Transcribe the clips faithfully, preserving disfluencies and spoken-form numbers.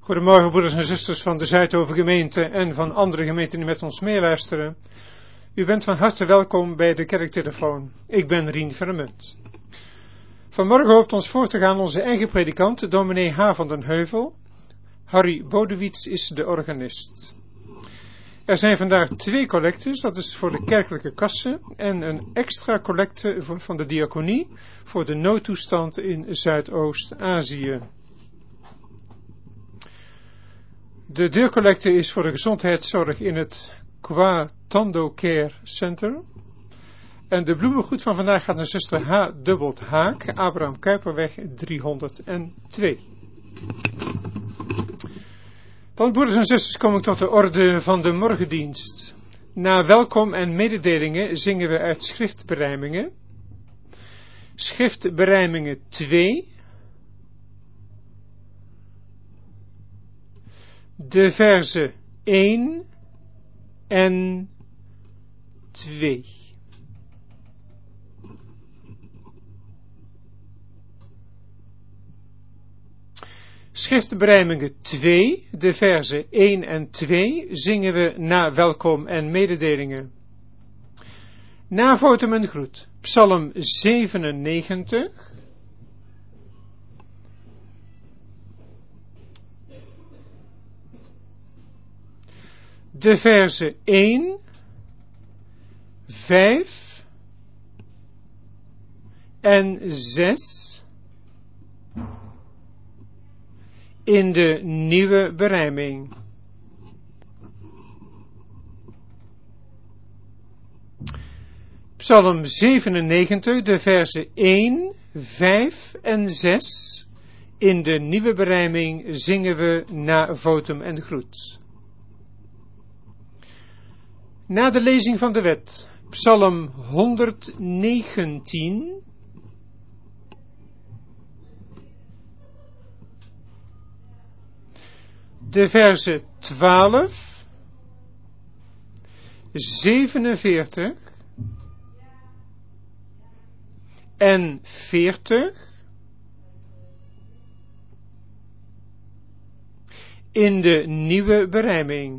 Goedemorgen broeders en zusters van de Zuidovergemeente en van andere gemeenten die met ons meeluisteren. U bent van harte welkom bij de kerktelefoon. Ik ben Rien Vermunt. Vanmorgen hoopt ons voor te gaan onze eigen predikant, dominee H. van den Heuvel. Harry Bodewits is de organist. Er zijn vandaag twee collectes, dat is voor de kerkelijke kassen en een extra collecte van de diaconie voor de noodtoestand in Zuidoost-Azië. De deurcollecte is voor de gezondheidszorg in het Kwa Tando Care Center. En de bloemengoed van vandaag gaat naar zuster H. Dubbelt Haak, Abraham Kuiperweg driehonderdtwee. Dan, broeders en zusters, kom ik tot de orde van de morgendienst. Na welkom en mededelingen zingen we uit schriftberijmingen. Schriftberijmingen twee. De verzen één en twee. Schriftberijmingen twee, de verzen één en twee, zingen we na welkom en mededelingen. Na votum en groet, Psalm zevenennegentig. De verzen één, vijf en zes in de nieuwe berijming. Psalm zevenennegentig, de verzen één, vijf en zes in de nieuwe berijming zingen we na votum en groet. Na de lezing van de wet, Psalm honderdnegentien, de verzen twaalf, zevenenveertig en veertig in de nieuwe berijming.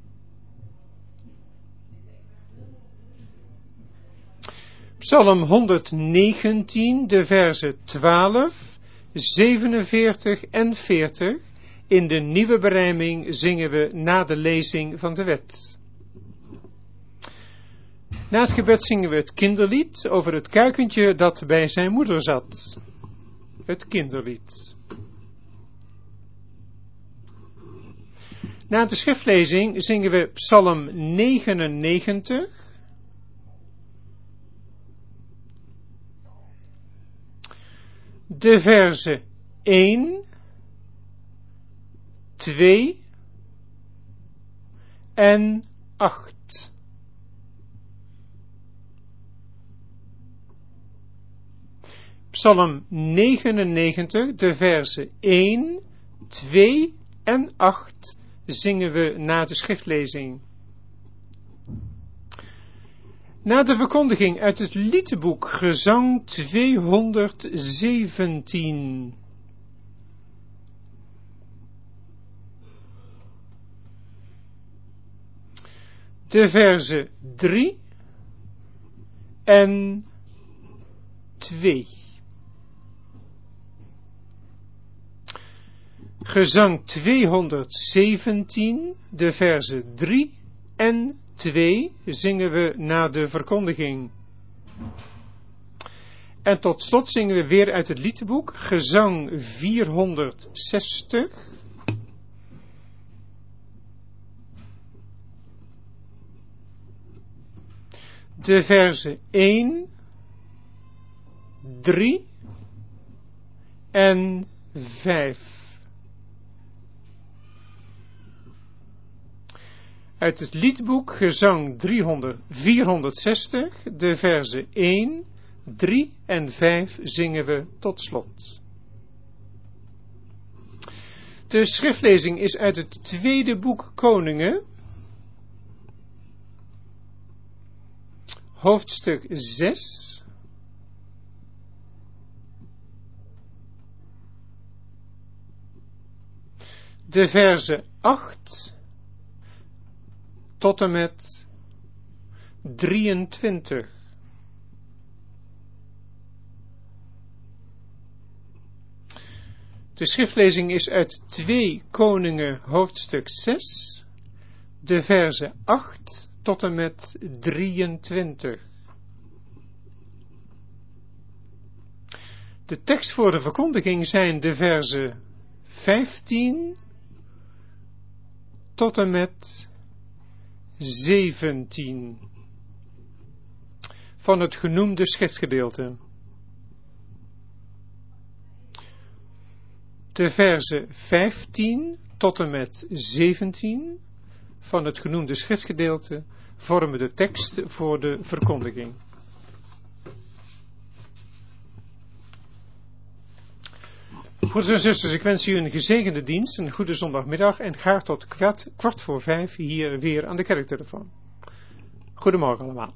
Psalm honderdnegentien, de verzen twaalf, zevenenveertig en veertig. In de nieuwe berijming zingen we na de lezing van de wet. Na het gebed zingen we het kinderlied over het kuikentje dat bij zijn moeder zat. Het kinderlied. Na de schriftlezing zingen we Psalm negenennegentig. De verzen één, twee en acht. Psalm negenennegentig, de verzen één, twee en acht zingen we na de schriftlezing. Na de verkondiging uit het liedboek Gezang tweehonderdzeventien. De verzen drie en twee. Gezang tweehonderdzeventien, de verzen drie en twee zingen we na de verkondiging. En tot slot zingen we weer uit het liedboek Gezang vierhonderdzestig. De verzen één, drie en vijf. Uit het liedboek Gezang driehonderd, vierhonderdzestig, de verzen één, drie en vijf zingen we tot slot. De schriftlezing is uit het tweede boek Koningen, hoofdstuk zes. de verse acht tot en met drieëntwintig. De schriftlezing is uit twee Koningen hoofdstuk zes, de verse acht tot en met drieëntwintig. De tekst voor de verkondiging zijn de verse vijftien tot en met zeventien van het genoemde schriftgedeelte. De verse vijftien tot en met zeventien van het genoemde schriftgedeelte vormen de tekst voor de verkondiging. Broeders en zusters, ik wens u een gezegende dienst, een goede zondagmiddag en graag tot kwart, kwart voor vijf hier weer aan de kerktelefoon. Goedemorgen allemaal.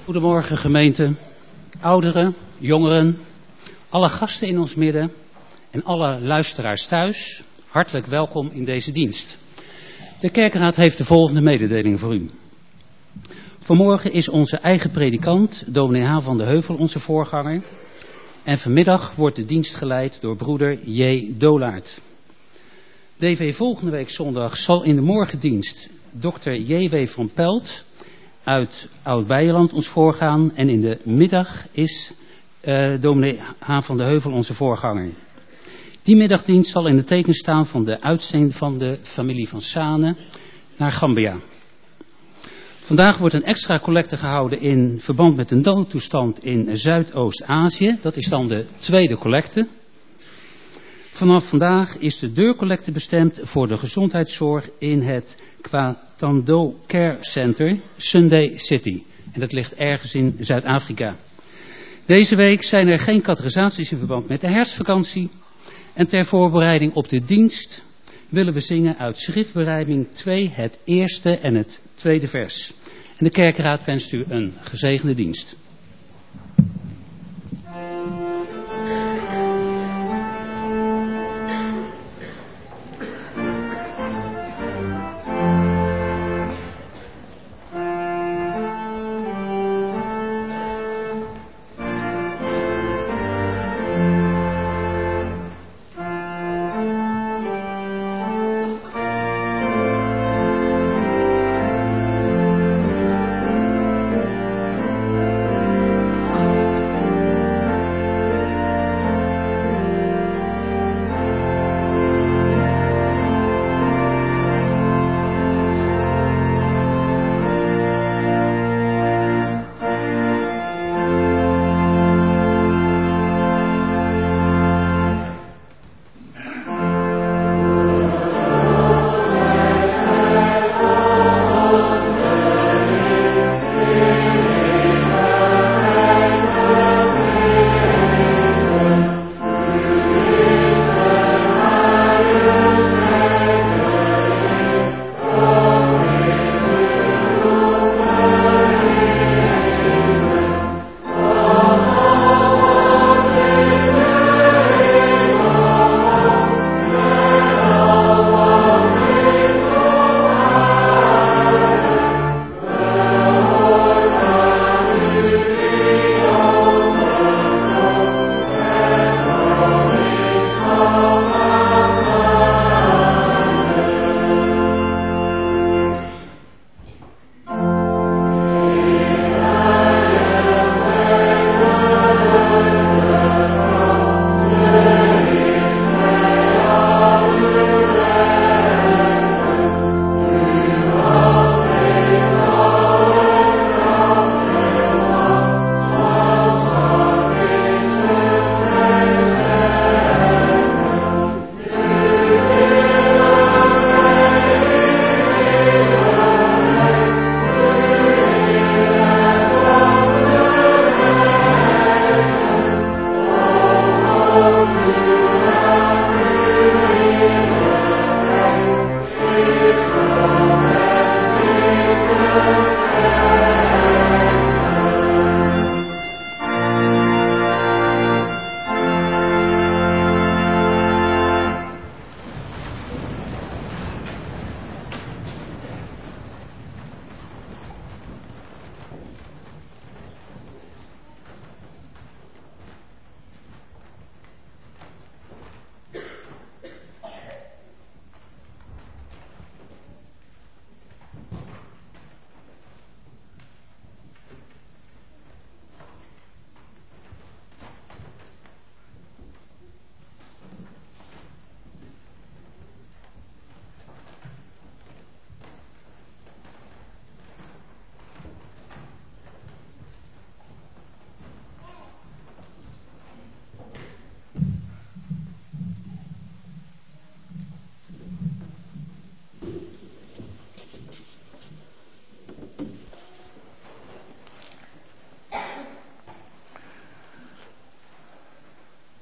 Goedemorgen gemeente, ouderen, jongeren, alle gasten in ons midden en alle luisteraars thuis. Hartelijk welkom in deze dienst. De kerkenraad heeft de volgende mededeling voor u. Vanmorgen is onze eigen predikant, dominee H. van de Heuvel, onze voorganger. En vanmiddag wordt de dienst geleid door broeder J. Dolaert. D V volgende week zondag zal in de morgendienst dokter J W van Pelt uit Oud-Beijerland ons voorgaan. En in de middag is uh, dominee H. van de Heuvel onze voorganger. Die middagdienst zal in het teken staan van de uitzending van de familie van Sane naar Gambia. Vandaag wordt een extra collecte gehouden in verband met de noodtoestand in Zuidoost-Azië. Dat is dan de tweede collecte. Vanaf vandaag is de deurcollecte bestemd voor de gezondheidszorg in het Kwatando Care Center, Sunday City. En dat ligt ergens in Zuid-Afrika. Deze week zijn er geen catechisaties in verband met de herfstvakantie. En ter voorbereiding op de dienst willen we zingen uit schriftberijming twee, het eerste en het tweede vers. En de kerkenraad wenst u een gezegende dienst.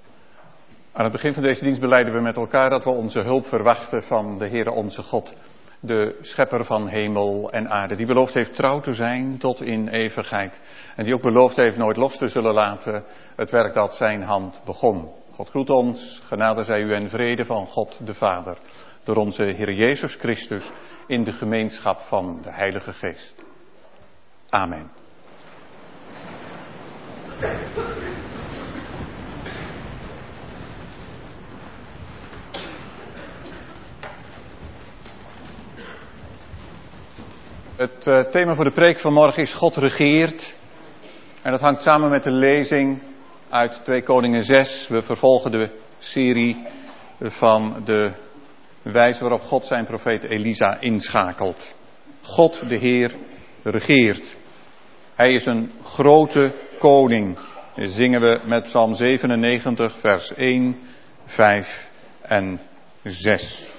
Aan het begin van deze dienst belijden we met elkaar dat we onze hulp verwachten van de Heere onze God. de schepper van hemel en aarde. Die beloofd heeft trouw te zijn tot in eeuwigheid. En die ook beloofd heeft nooit los te zullen laten het werk dat zijn hand begon. God groet ons, genade zij u en vrede van God de Vader. Door onze Heer Jezus Christus in de gemeenschap van de Heilige Geest. Amen. Het uh, thema voor de preek van morgen is God regeert. En dat hangt samen met de lezing uit twee Koningen zes. We vervolgen de serie van de wijze waarop God zijn profeet Elisa inschakelt. God de Heer regeert. Hij is een grote koning. Dat zingen we met Psalm zevenennegentig vers één, vijf en zes.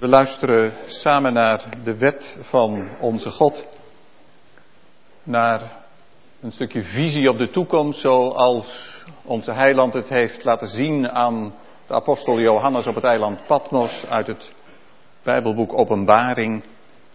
We luisteren samen naar de wet van onze God. Naar een stukje visie op de toekomst, zoals onze heiland het heeft laten zien aan de apostel Johannes op het eiland Patmos uit het Bijbelboek Openbaring.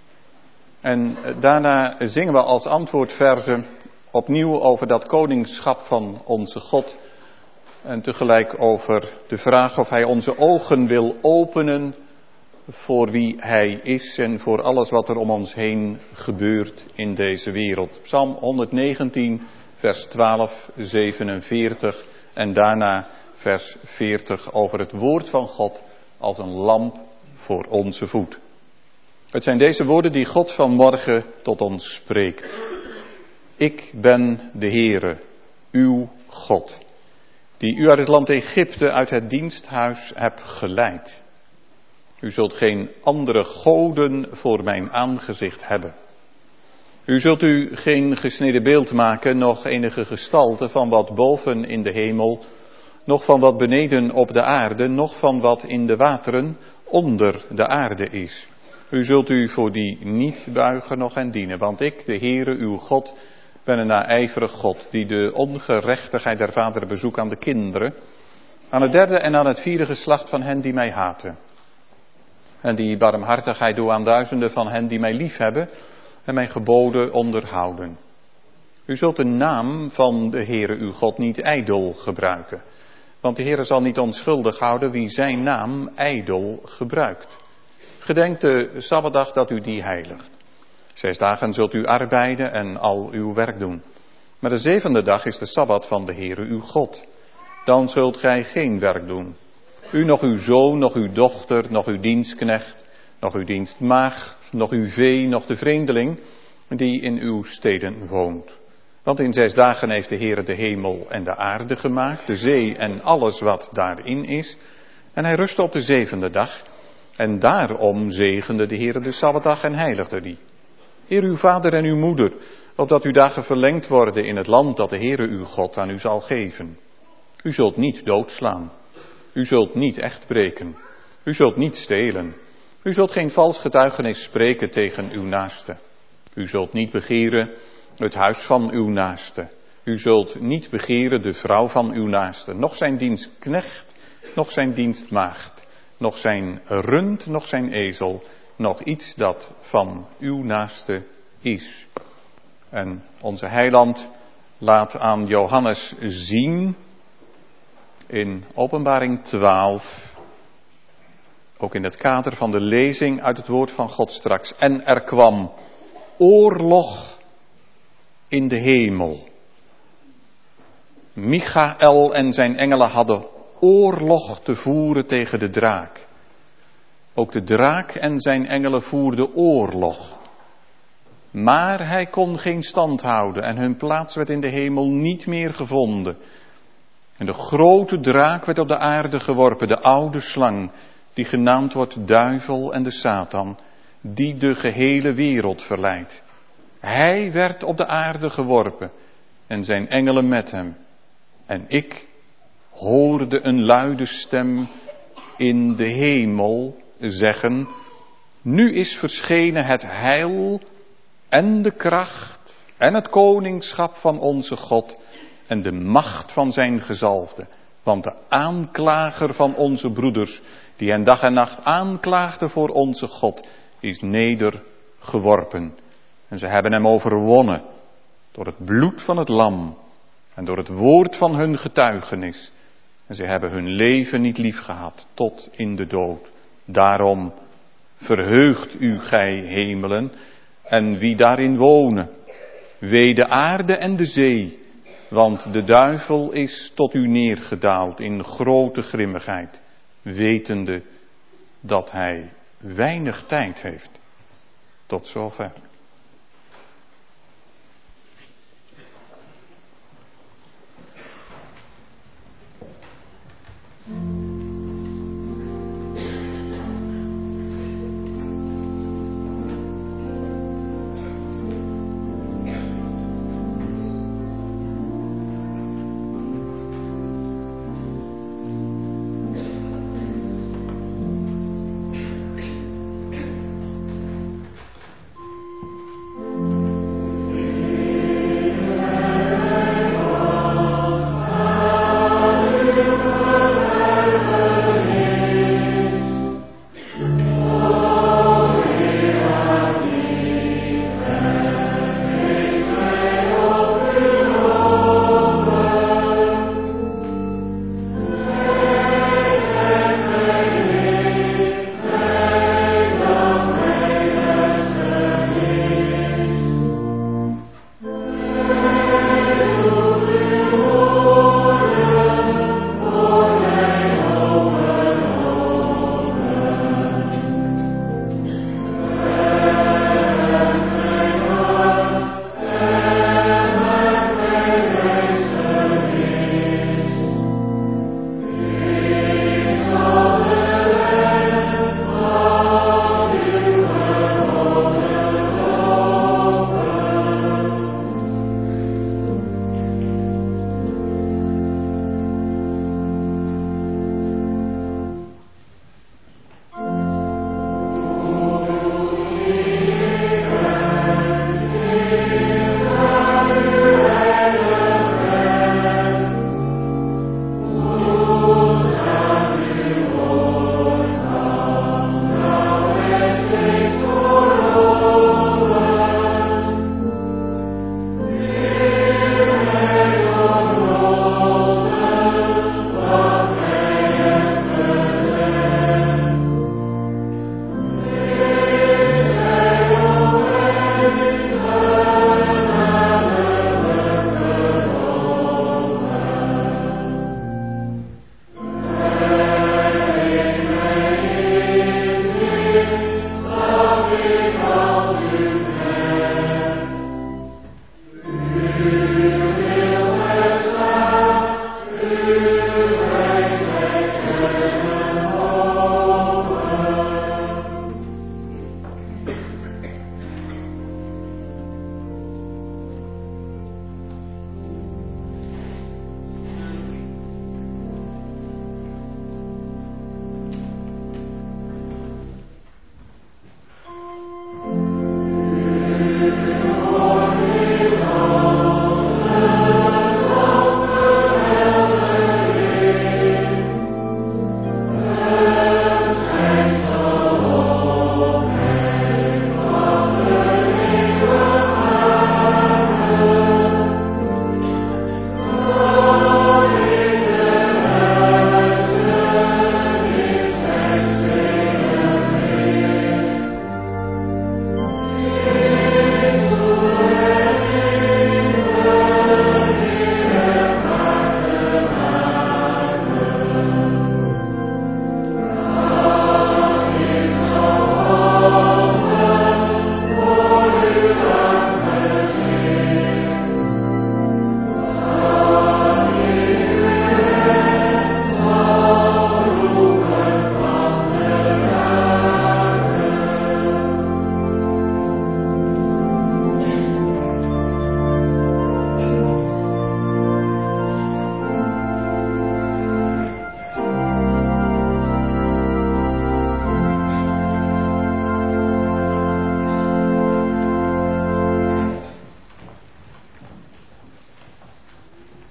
En daarna zingen we als antwoordverzen opnieuw over dat koningschap van onze God. En tegelijk over de vraag of hij onze ogen wil openen voor wie hij is en voor alles wat er om ons heen gebeurt in deze wereld. Psalm honderdnegentien, vers twaalf, zevenenveertig en daarna vers veertig over het woord van God als een lamp voor onze voet. Het zijn deze woorden die God vanmorgen tot ons spreekt. Ik ben de Heere, uw God, die u uit het land Egypte, uit het diensthuis hebt geleid. U zult geen andere goden voor mijn aangezicht hebben. U zult u geen gesneden beeld maken, noch enige gestalte van wat boven in de hemel, noch van wat beneden op de aarde, noch van wat in de wateren onder de aarde is. U zult u voor die niet buigen, noch hen dienen, want ik, de Heere, uw God, ben een naijverig God, die de ongerechtigheid der vaderen bezoekt aan de kinderen, aan het derde en aan het vierde geslacht van hen die mij haten. En die barmhartigheid doe aan duizenden van hen die mij liefhebben en mijn geboden onderhouden. U zult de naam van de Heere uw God niet ijdel gebruiken, want de Heere zal niet onschuldig houden wie zijn naam ijdel gebruikt. Gedenk de Sabbatdag dat u die heiligt. Zes dagen zult u arbeiden en al uw werk doen. Maar de zevende dag is de Sabbat van de Heere uw God. Dan zult gij geen werk doen. U, nog uw zoon, nog uw dochter, nog uw dienstknecht, nog uw dienstmaagd, nog uw vee, nog de vreemdeling die in uw steden woont. Want in zes dagen heeft de Heere de hemel en de aarde gemaakt, de zee en alles wat daarin is. En hij rustte op de zevende dag. En daarom zegende de Heere de Sabbatdag en heiligde die. Eer uw vader en uw moeder, opdat uw dagen verlengd worden in het land dat de Heere uw God aan u zal geven. U zult niet doodslaan. U zult niet echt breken. U zult niet stelen. U zult geen vals getuigenis spreken tegen uw naaste. U zult niet begeren het huis van uw naaste. U zult niet begeren de vrouw van uw naaste, noch zijn dienstknecht, noch zijn dienstmaagd, noch zijn rund, noch zijn ezel, nog iets dat van uw naaste is. En onze heiland laat aan Johannes zien in Openbaring twaalf, ook in het kader van de lezing uit het woord van God straks. En er kwam oorlog in de hemel. Michaël en zijn engelen hadden oorlog te voeren tegen de draak. Ook de draak en zijn engelen voerden oorlog. Maar hij kon geen stand houden en hun plaats werd in de hemel niet meer gevonden. En de grote draak werd op de aarde geworpen, de oude slang, die genaamd wordt duivel en de Satan, die de gehele wereld verleidt. Hij werd op de aarde geworpen en zijn engelen met hem. En ik hoorde een luide stem in de hemel zeggen: nu is verschenen het heil en de kracht en het koningschap van onze God en de macht van zijn gezalfde. Want de aanklager van onze broeders, die hen dag en nacht aanklaagde voor onze God, is nedergeworpen. En ze hebben hem overwonnen door het bloed van het lam en door het woord van hun getuigenis. En ze hebben hun leven niet lief gehad tot in de dood. Daarom verheugt u, gij hemelen, en wie daarin wonen. Wee de aarde en de zee, want de duivel is tot u neergedaald in grote grimmigheid, wetende dat hij weinig tijd heeft. Tot zover.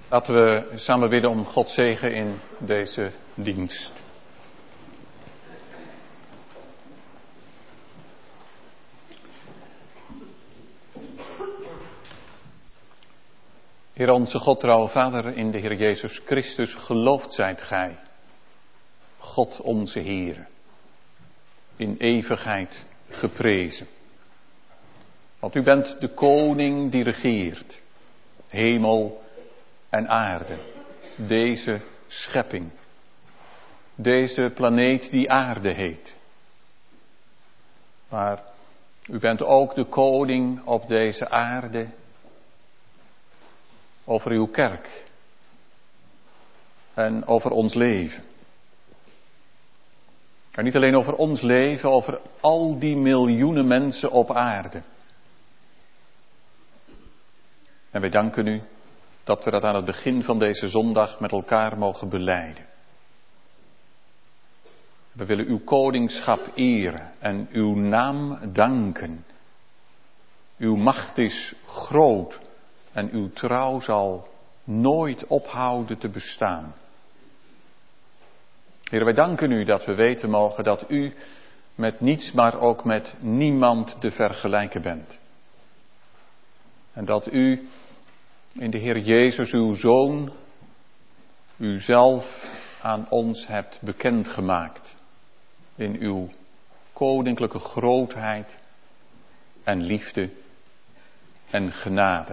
Laten we samen bidden om Gods zegen in deze dienst. Heer onze God, trouwe Vader, in de Heer Jezus Christus, geloofd zijt gij, God onze Heer, in eeuwigheid geprezen. Want u bent de koning die regeert, hemel en aarde, deze schepping, deze planeet die aarde heet. Maar u bent ook de koning op deze aarde over uw kerk en over ons leven. En niet alleen over ons leven, over al die miljoenen mensen op aarde. En wij danken u dat we dat aan het begin van deze zondag met elkaar mogen belijden. We willen uw koningschap eren en uw naam danken. Uw macht is groot en uw trouw zal nooit ophouden te bestaan. Heer, wij danken u dat we weten mogen dat u met niets, maar ook met niemand te vergelijken bent. En dat u in de Heer Jezus, uw Zoon, uzelf aan ons hebt bekendgemaakt. In uw koninklijke grootheid en liefde en genade.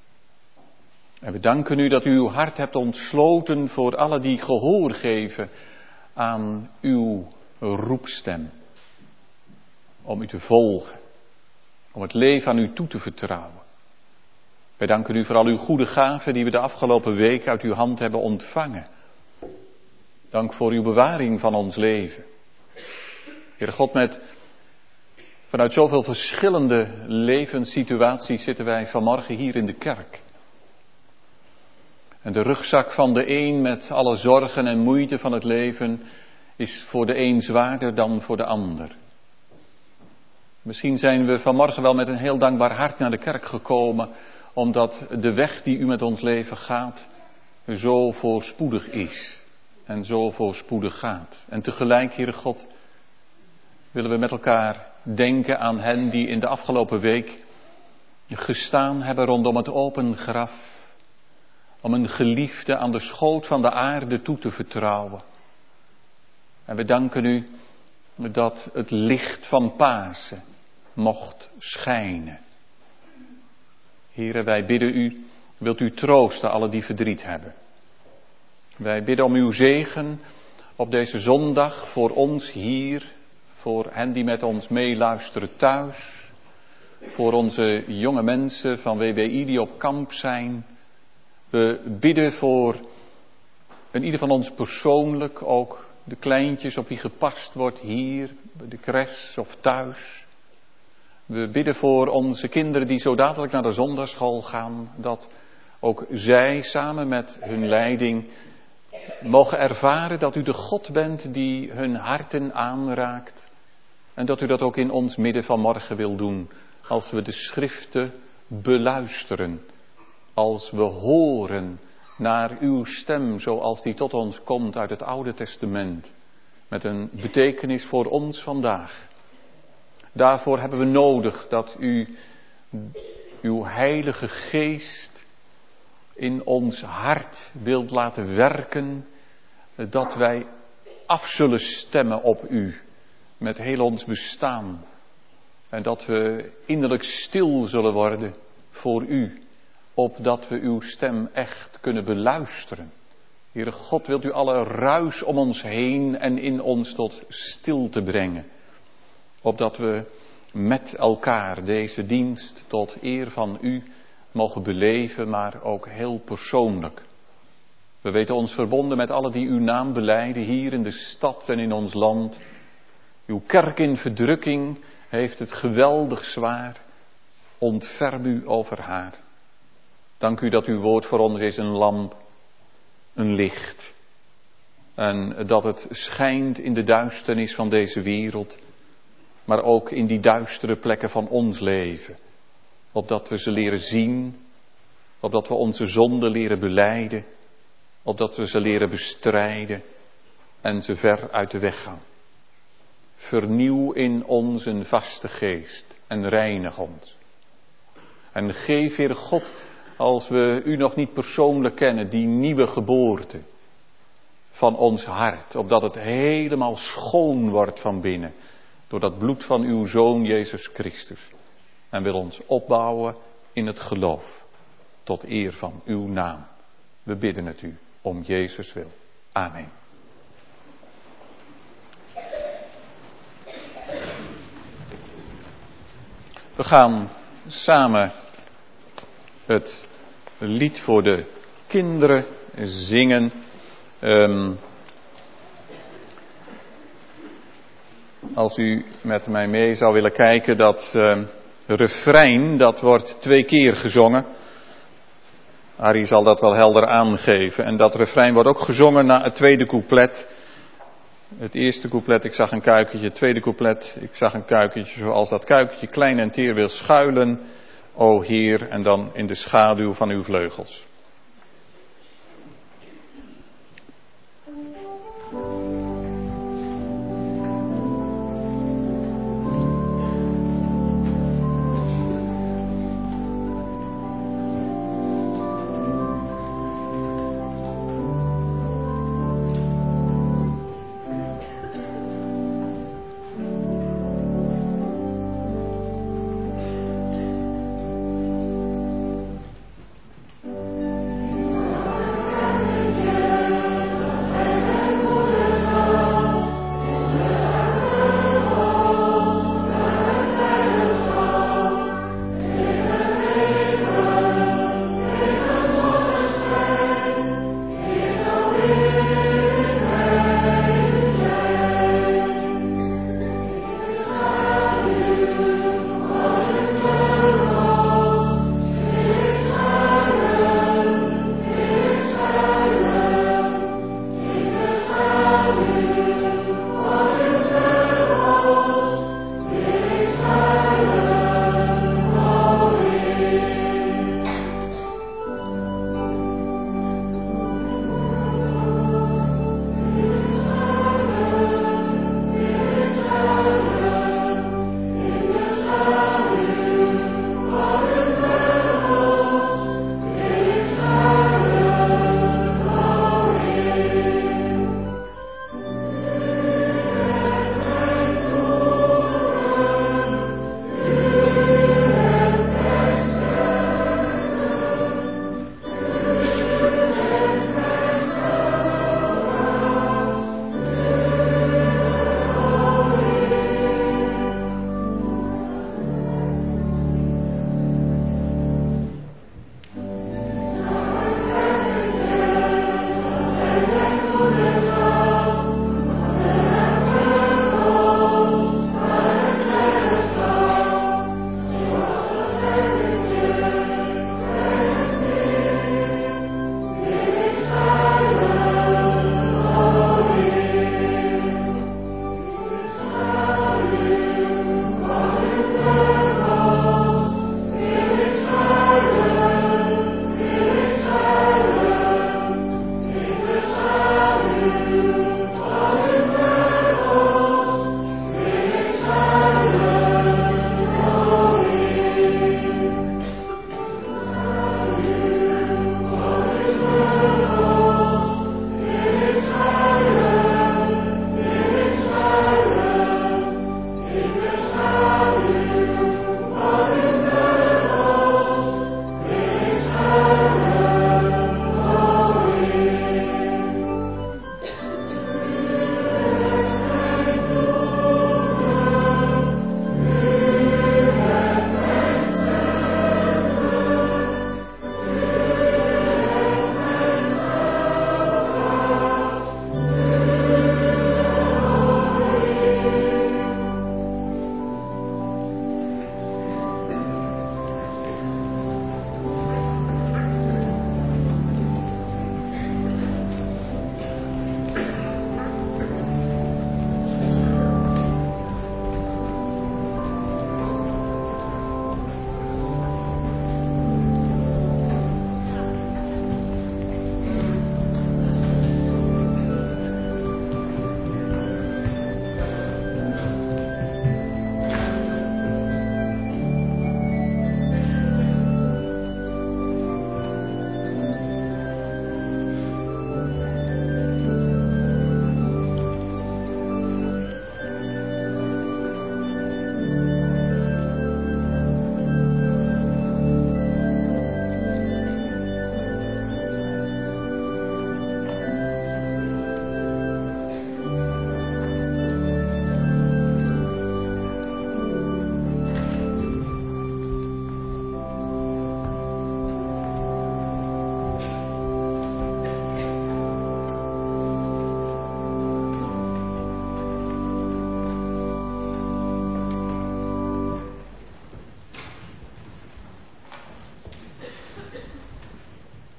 En we danken u dat u uw hart hebt ontsloten voor alle die gehoor geven aan uw roepstem. Om u te volgen. Om het leven aan u toe te vertrouwen. Wij danken u voor al uw goede gaven die we de afgelopen week uit uw hand hebben ontvangen. Dank voor uw bewaring van ons leven. Heere God, met vanuit zoveel verschillende levenssituaties zitten wij vanmorgen hier in de kerk. En de rugzak van de een met alle zorgen en moeite van het leven is voor de een zwaarder dan voor de ander. Misschien zijn we vanmorgen wel met een heel dankbaar hart naar de kerk gekomen, omdat de weg die u met ons leven gaat zo voorspoedig is en zo voorspoedig gaat. En tegelijk, Heere God, willen we met elkaar denken aan hen die in de afgelopen week gestaan hebben rondom het open graf, om een geliefde aan de schoot van de aarde toe te vertrouwen. En we danken u dat het licht van Pasen mocht schijnen. Heere, wij bidden u, wilt u troosten alle die verdriet hebben. Wij bidden om uw zegen op deze zondag voor ons hier, voor hen die met ons meeluisteren thuis, voor onze jonge mensen van W W I die op kamp zijn. We bidden voor in ieder van ons persoonlijk ook de kleintjes op wie gepast wordt hier, bij de crash of thuis. We bidden voor onze kinderen die zo dadelijk naar de zondagschool gaan, dat ook zij samen met hun leiding mogen ervaren dat u de God bent die hun harten aanraakt. En dat u dat ook in ons midden vanmorgen wil doen, als we de schriften beluisteren. Als we horen naar uw stem zoals die tot ons komt uit het Oude Testament. Met een betekenis voor ons vandaag. Daarvoor hebben we nodig dat u uw heilige geest in ons hart wilt laten werken. Dat wij af zullen stemmen op u met heel ons bestaan. En dat we innerlijk stil zullen worden voor u. Opdat we uw stem echt kunnen beluisteren. Heere God, wilt u alle ruis om ons heen en in ons tot stilte brengen. Opdat we met elkaar deze dienst tot eer van u mogen beleven, maar ook heel persoonlijk. We weten ons verbonden met alle die uw naam belijden hier in de stad en in ons land. Uw kerk in verdrukking heeft het geweldig zwaar. Ontferm u over haar. Dank u dat uw woord voor ons is een lamp, een licht. En dat het schijnt in de duisternis van deze wereld, maar ook in die duistere plekken van ons leven. Opdat we ze leren zien Opdat we onze zonden leren belijden. Opdat we ze leren bestrijden. En ze ver uit de weg gaan. Vernieuw in ons een vaste geest. En reinig ons. En geef, Heere God, als we u nog niet persoonlijk kennen, die nieuwe geboorte van ons hart. Opdat het helemaal schoon wordt van binnen. Door dat bloed van uw Zoon Jezus Christus. En wil ons opbouwen in het geloof. Tot eer van uw naam. We bidden het u om Jezus wil. Amen. We gaan samen het lied voor de kinderen zingen. Um, als u met mij mee zou willen kijken, dat uh, refrein, dat wordt twee keer gezongen. Harry zal dat wel helder aangeven. En dat refrein wordt ook gezongen na het tweede couplet. Het eerste couplet, ik zag een kuikentje. Het tweede couplet, ik zag een kuikentje zoals dat kuikentje klein en teer wil schuilen. O Heer, en dan in de schaduw van uw vleugels. Thank you.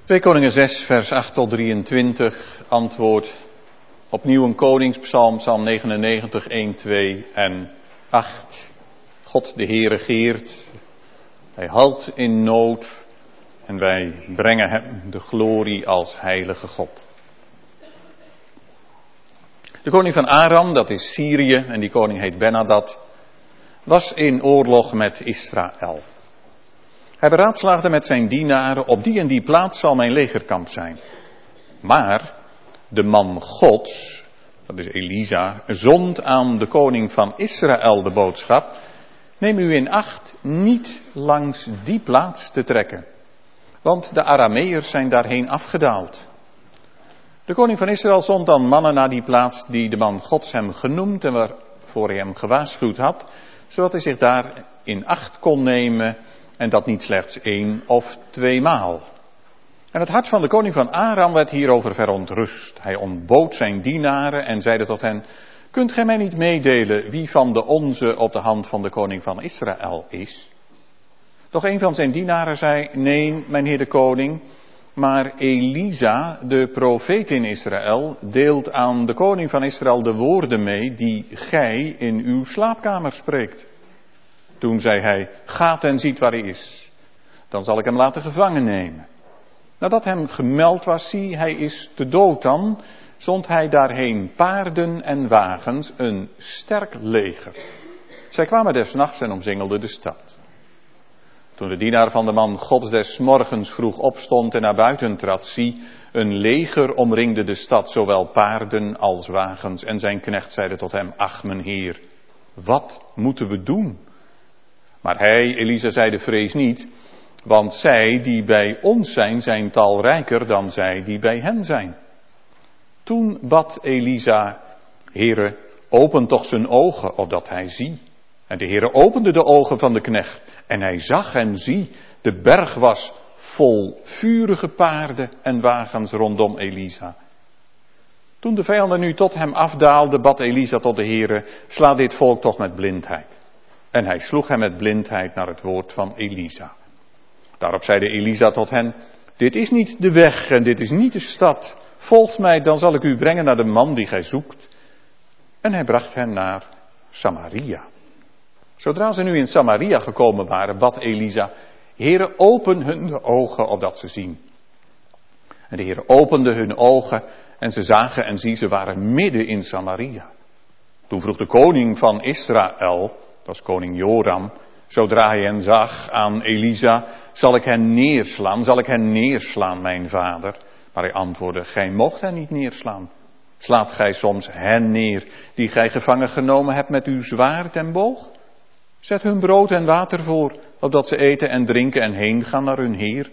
twee Koningen zes, vers acht tot drieëntwintig, antwoord opnieuw een koningspsalm, psalm negenennegentig, een, twee en acht. God de Heer regeert, hij helpt in nood en wij brengen hem de glorie als heilige God. De koning van Aram, dat is Syrië, en die koning heet Ben-Hadad, was in oorlog met Israël. Hij beraadslaagde met zijn dienaren, op die en die plaats zal mijn legerkamp zijn. Maar de man Gods, dat is Elisa, zond aan de koning van Israël de boodschap: neem u in acht niet langs die plaats te trekken, want de Arameërs zijn daarheen afgedaald. De koning van Israël zond dan mannen naar die plaats die de man Gods hem genoemd en waarvoor hij hem gewaarschuwd had, zodat hij zich daar in acht kon nemen en dat niet slechts één of twee maal. En het hart van de koning van Aram werd hierover verontrust. Hij ontbood zijn dienaren en zeide tot hen: kunt gij mij niet meedelen wie van de onze op de hand van de koning van Israël is? Doch een van zijn dienaren zei: nee, mijn heer de koning, maar Elisa, de profeet in Israël, deelt aan de koning van Israël de woorden mee die gij in uw slaapkamer spreekt. Toen zei hij: gaat en ziet waar hij is, dan zal ik hem laten gevangen nemen. Nadat hem gemeld was, zie, hij is te dood dan, zond hij daarheen paarden en wagens, een sterk leger. Zij kwamen des nachts en omsingelden de stad. Toen de dienaar van de man Gods des morgens vroeg opstond en naar buiten trad, zie, een leger omringde de stad, zowel paarden als wagens. En zijn knecht zeide tot hem: ach, mijn heer, wat moeten we doen? Maar hij, Elisa, zeide: vrees niet, want zij die bij ons zijn, zijn talrijker dan zij die bij hen zijn. Toen bad Elisa: Heere, open toch zijn ogen, opdat hij zie. En de Heere opende de ogen van de knecht, en hij zag en zie, de berg was vol vurige paarden en wagens rondom Elisa. Toen de vijanden nu tot hem afdaalden, bad Elisa tot de Heere: sla dit volk toch met blindheid. En hij sloeg hem met blindheid naar het woord van Elisa. Daarop zeide Elisa tot hen: dit is niet de weg en dit is niet de stad. Volgt mij, dan zal ik u brengen naar de man die gij zoekt. En hij bracht hen naar Samaria. Zodra ze nu in Samaria gekomen waren, bad Elisa: Heere, open hun de ogen opdat ze zien. En de Heere opende hun ogen en ze zagen en zie, ze waren midden in Samaria. Toen vroeg de koning van Israël, dat was koning Joram, zodra hij hen zag, aan Elisa: zal ik hen neerslaan, zal ik hen neerslaan, mijn vader? Maar hij antwoordde: gij mocht hen niet neerslaan. Slaat gij soms hen neer die gij gevangen genomen hebt met uw zwaard en boog? Zet hun brood en water voor, opdat ze eten en drinken en heen gaan naar hun heer.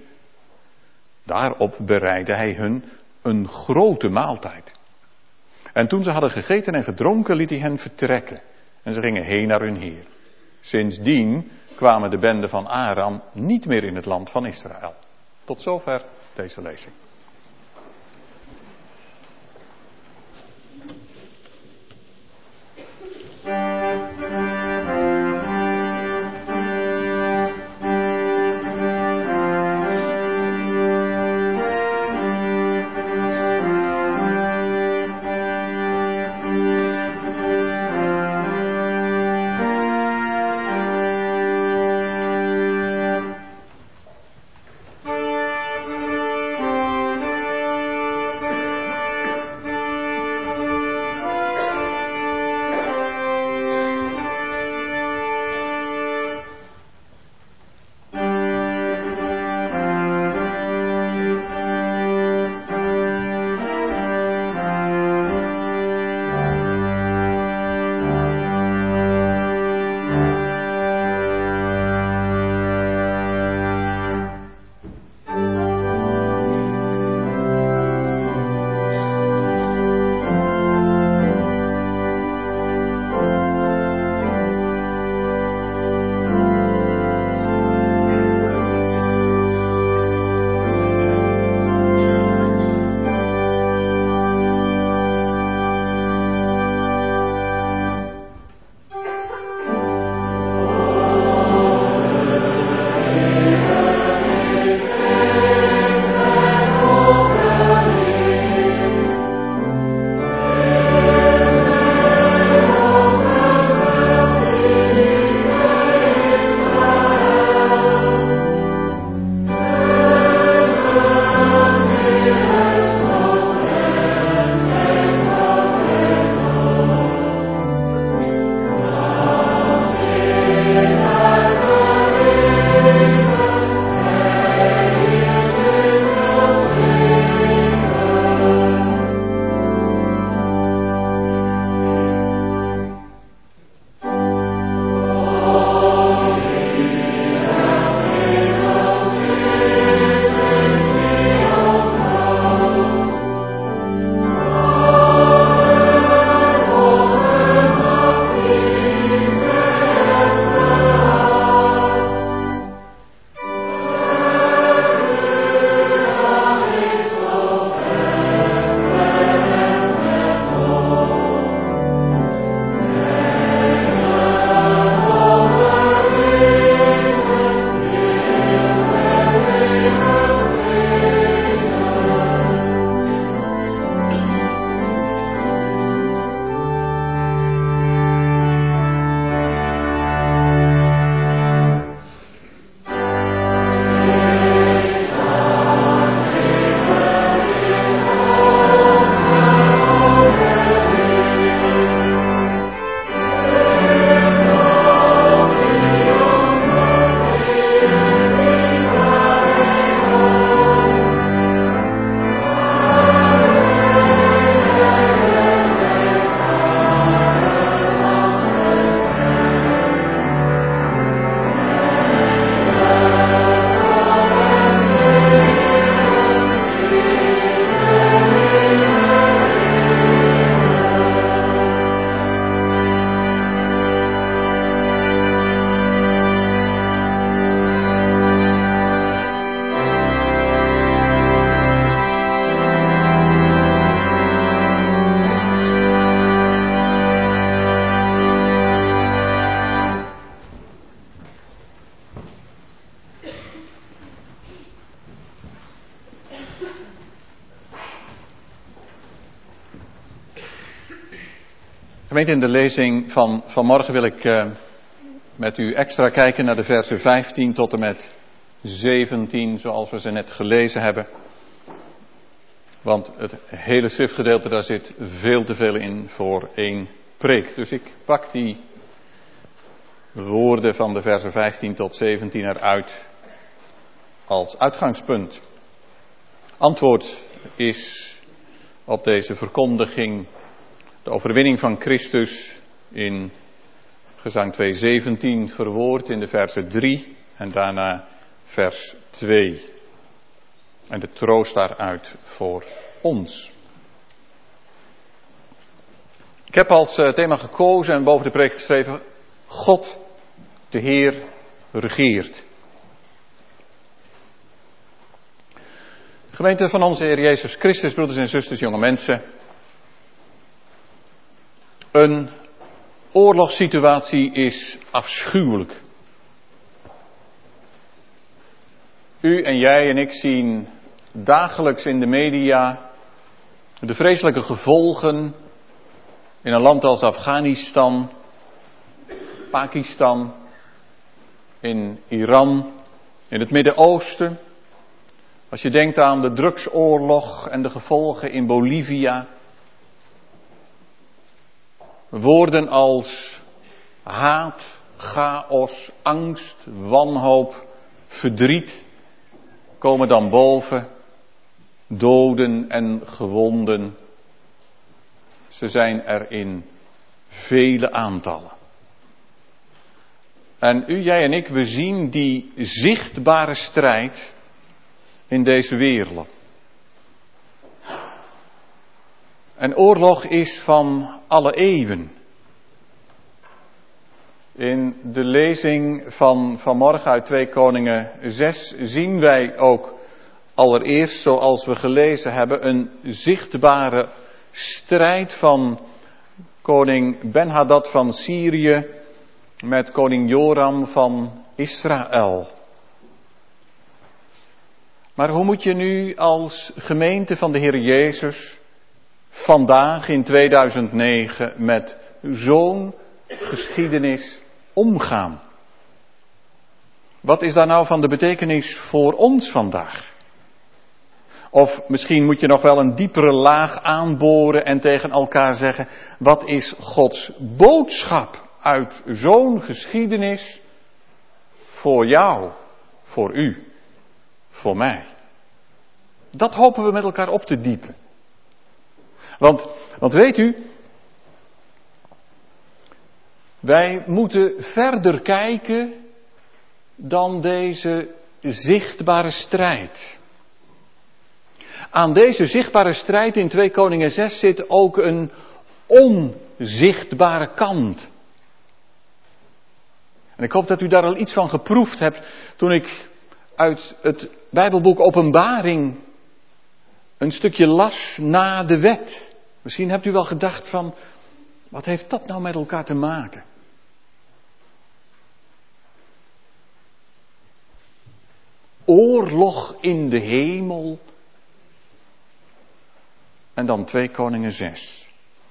Daarop bereidde hij hun een grote maaltijd. En toen ze hadden gegeten en gedronken, liet hij hen vertrekken. En ze gingen heen naar hun heer. Sindsdien kwamen de benden van Aram niet meer in het land van Israël. Tot zover deze lezing. Gemeente, in de lezing van vanmorgen wil ik uh, met u extra kijken naar de versen vijftien tot en met zeventien, zoals we ze net gelezen hebben. Want het hele schriftgedeelte, daar zit veel te veel in voor één preek. Dus ik pak die woorden van de versen vijftien tot zeventien eruit als uitgangspunt. Antwoord is op deze verkondiging de overwinning van Christus in Gezang twee zeventien verwoord in de versen drie en daarna vers twee. En de troost daaruit voor ons. Ik heb als thema gekozen en boven de preek geschreven: God, de Heer, regeert. Gemeente van onze Heer Jezus Christus, broeders en zusters, jonge mensen. Een oorlogssituatie is afschuwelijk. U en jij en ik zien dagelijks in de media de vreselijke gevolgen in een land als Afghanistan, Pakistan, in Iran, in het Midden-Oosten. Als je denkt aan de drugsoorlog en de gevolgen in Bolivia. Woorden als haat, chaos, angst, wanhoop, verdriet komen dan boven. Doden en gewonden. Ze zijn er in vele aantallen. En u, jij en ik, we zien die zichtbare strijd in deze wereld. En oorlog is van alle eeuwen. In de lezing van vanmorgen uit twee Koningen zes zien wij ook allereerst, zoals we gelezen hebben, een zichtbare strijd van koning Ben-Hadad van Syrië met koning Joram van Israël. Maar hoe moet je nu als gemeente van de Heer Jezus vandaag in tweeduizend negen met zo'n geschiedenis omgaan? Wat is daar nou van de betekenis voor ons vandaag? Of misschien moet je nog wel een diepere laag aanboren en tegen elkaar zeggen: wat is Gods boodschap uit zo'n geschiedenis voor jou, voor u, voor mij? Dat hopen we met elkaar op te diepen. Want, want weet u, wij moeten verder kijken dan deze zichtbare strijd. Aan deze zichtbare strijd in twee Koningen zes zit ook een onzichtbare kant. En ik hoop dat u daar al iets van geproefd hebt toen ik uit het Bijbelboek Openbaring een stukje las na de wet. Misschien hebt u wel gedacht van, wat heeft dat nou met elkaar te maken? Oorlog in de hemel. En dan twee Koningen zes.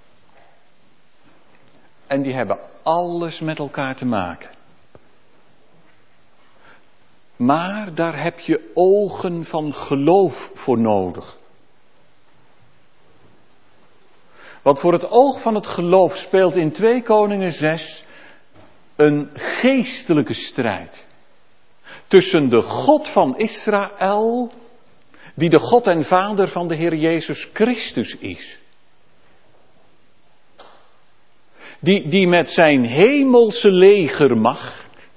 En die hebben alles met elkaar te maken. Maar daar heb je ogen van geloof voor nodig. Want voor het oog van het geloof speelt in twee Koningen zes een geestelijke strijd. Tussen de God van Israël, die de God en Vader van de Heer Jezus Christus is. Die, die met zijn hemelse legermacht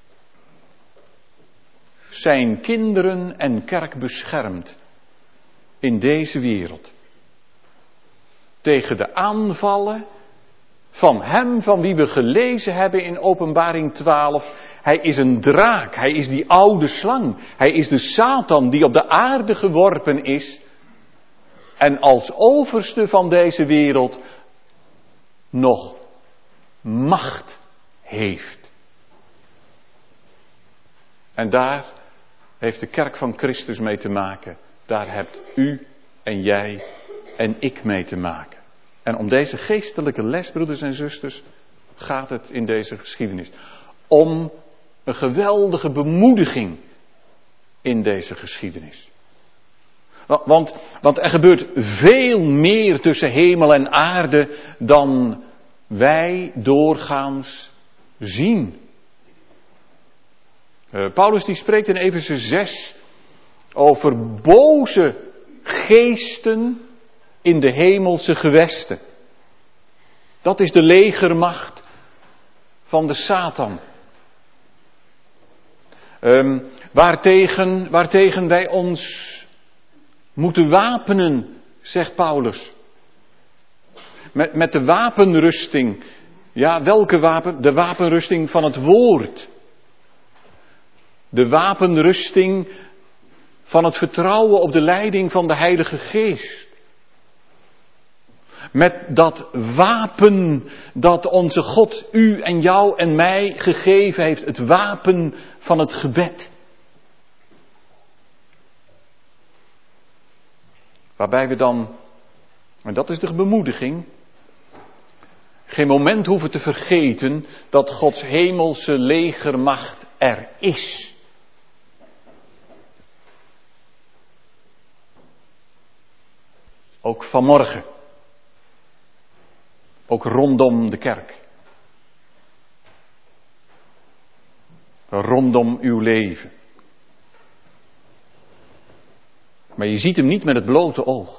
zijn kinderen en kerk beschermt in deze wereld. Tegen de aanvallen van hem van wie we gelezen hebben in Openbaring twaalf. Hij is een draak, hij is die oude slang. Hij is de Satan die op de aarde geworpen is. En als overste van deze wereld nog macht heeft. En daar heeft de kerk van Christus mee te maken. Daar hebt u en jij en ik mee te maken. En om deze geestelijke les, broeders en zusters, gaat het in deze geschiedenis. Om een geweldige bemoediging in deze geschiedenis. Want, want er gebeurt veel meer tussen hemel en aarde dan wij doorgaans zien. Uh, Paulus die spreekt in Efeze zes over boze geesten in de hemelse gewesten. Dat is de legermacht van de Satan. Um, waartegen, waartegen wij ons moeten wapenen, zegt Paulus. Met, met de wapenrusting. Ja, welke wapen? De wapenrusting van het woord. De wapenrusting van het vertrouwen op de leiding van de Heilige Geest. Met dat wapen dat onze God u en jou en mij gegeven heeft. Het wapen van het gebed. Waarbij we dan, en dat is de bemoediging, geen moment hoeven te vergeten dat Gods hemelse legermacht er is. Ook vanmorgen. Ook rondom de kerk. Rondom uw leven. Maar je ziet hem niet met het blote oog.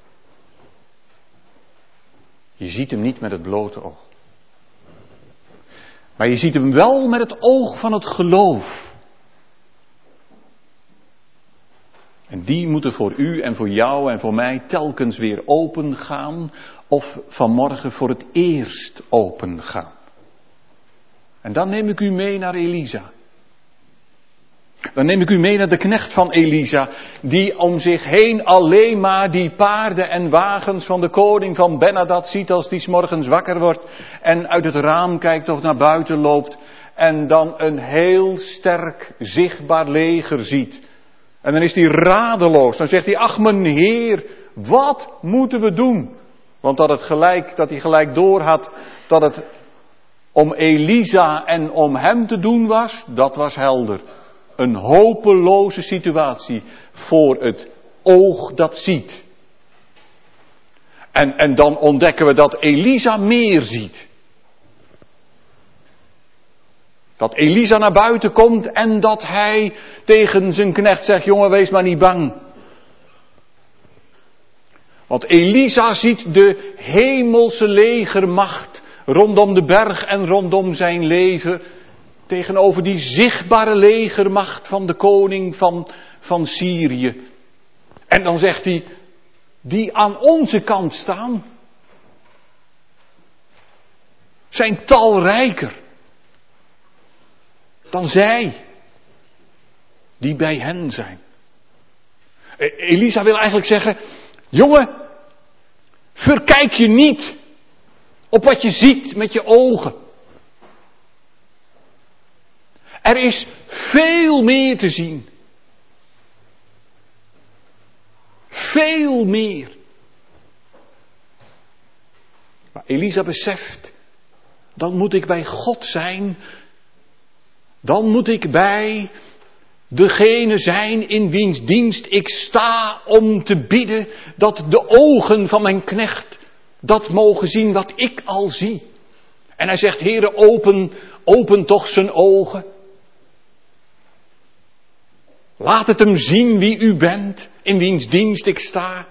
Je ziet hem niet met het blote oog. Maar je ziet hem wel met het oog van het geloof. En die moeten voor u en voor jou en voor mij telkens weer open gaan. Of vanmorgen voor het eerst open gaan. En dan neem ik u mee naar Elisa. Dan neem ik u mee naar de knecht van Elisa, die om zich heen alleen maar die paarden en wagens van de koning van Ben-Hadad ziet als die 's morgens wakker wordt en uit het raam kijkt of naar buiten loopt en dan een heel sterk zichtbaar leger ziet. En dan is hij radeloos, dan zegt hij, ach mijn Heer, wat moeten we doen? Want dat, het gelijk, dat hij gelijk door had dat het om Elisa en om hem te doen was, dat was helder. Een hopeloze situatie voor het oog dat ziet. En, en dan ontdekken we dat Elisa meer ziet. Dat Elisa naar buiten komt en dat hij tegen zijn knecht zegt, jongen, wees maar niet bang. Want Elisa ziet de hemelse legermacht rondom de berg en rondom zijn leven tegenover die zichtbare legermacht van de koning van, van Syrië. En dan zegt hij, die aan onze kant staan, zijn talrijker dan zij die bij hen zijn. Elisa wil eigenlijk zeggen, jongen, verkijk je niet op wat je ziet met je ogen. Er is veel meer te zien. Veel meer. Maar Elisa beseft, dan moet ik bij God zijn. Dan moet ik bij degene zijn in wiens dienst ik sta om te bidden dat de ogen van mijn knecht dat mogen zien wat ik al zie. En hij zegt, Heere, open, open toch zijn ogen. Laat het hem zien wie u bent, in wiens dienst ik sta.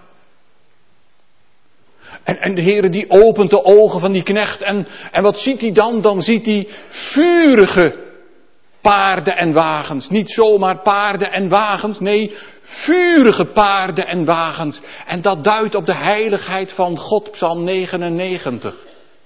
En, en de Heere die opent de ogen van die knecht. En, en wat ziet hij dan? Dan ziet hij vurige paarden en wagens. Niet zomaar paarden en wagens, nee, vurige paarden en wagens. En dat duidt op de heiligheid van God, Psalm negenennegentig.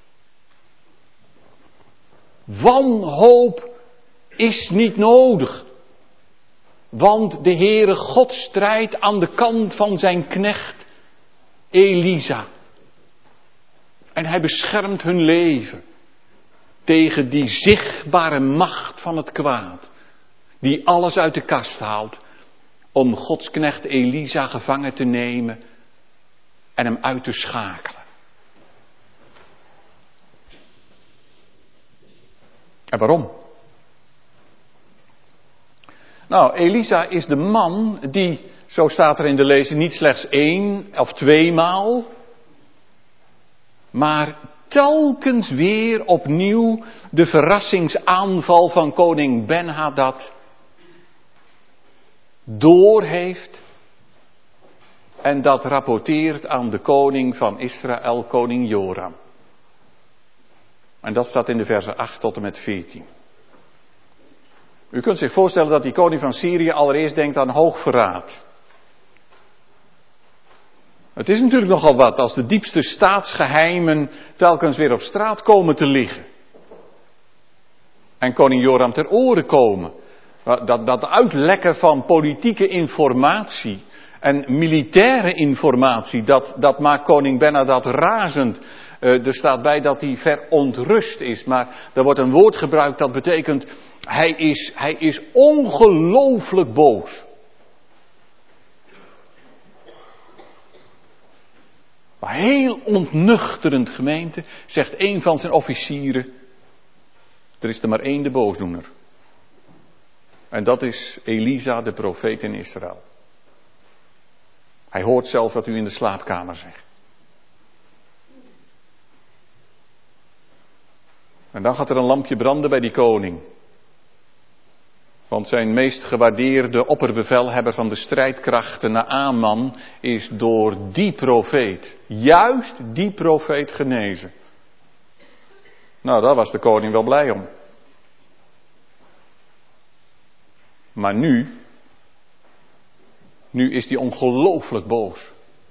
Wanhoop is niet nodig. Want de Heere God strijdt aan de kant van zijn knecht Elisa. En hij beschermt hun leven tegen die zichtbare macht van het kwaad. Die alles uit de kast haalt om Gods knecht Elisa gevangen te nemen en hem uit te schakelen. En waarom? Nou, Elisa is de man die, zo staat er in de lezing, niet slechts één of tweemaal, maar telkens weer opnieuw de verrassingsaanval van koning Ben-Hadad doorheeft en dat rapporteert aan de koning van Israël, koning Joram. En dat staat in de versen acht tot en met veertien. U kunt zich voorstellen dat die koning van Syrië allereerst denkt aan hoogverraad. Het is natuurlijk nogal wat als de diepste staatsgeheimen telkens weer op straat komen te liggen. En koning Joram ter oren komen. Dat, dat uitlekken van politieke informatie en militaire informatie, dat, dat maakt koning Ben-Hadad razend. Uh, er staat bij dat hij verontrust is, maar er wordt een woord gebruikt dat betekent, hij is, hij is ongelooflijk boos. Maar heel ontnuchterend, gemeente, zegt een van zijn officieren, er is er maar één de boosdoener. En dat is Elisa, de profeet in Israël. Hij hoort zelf wat u in de slaapkamer zegt. En dan gaat er een lampje branden bij die koning. Want zijn meest gewaardeerde opperbevelhebber van de strijdkrachten, Naaman, is door die profeet, juist die profeet, genezen. Nou, daar was de koning wel blij om. Maar nu, nu is hij ongelooflijk boos.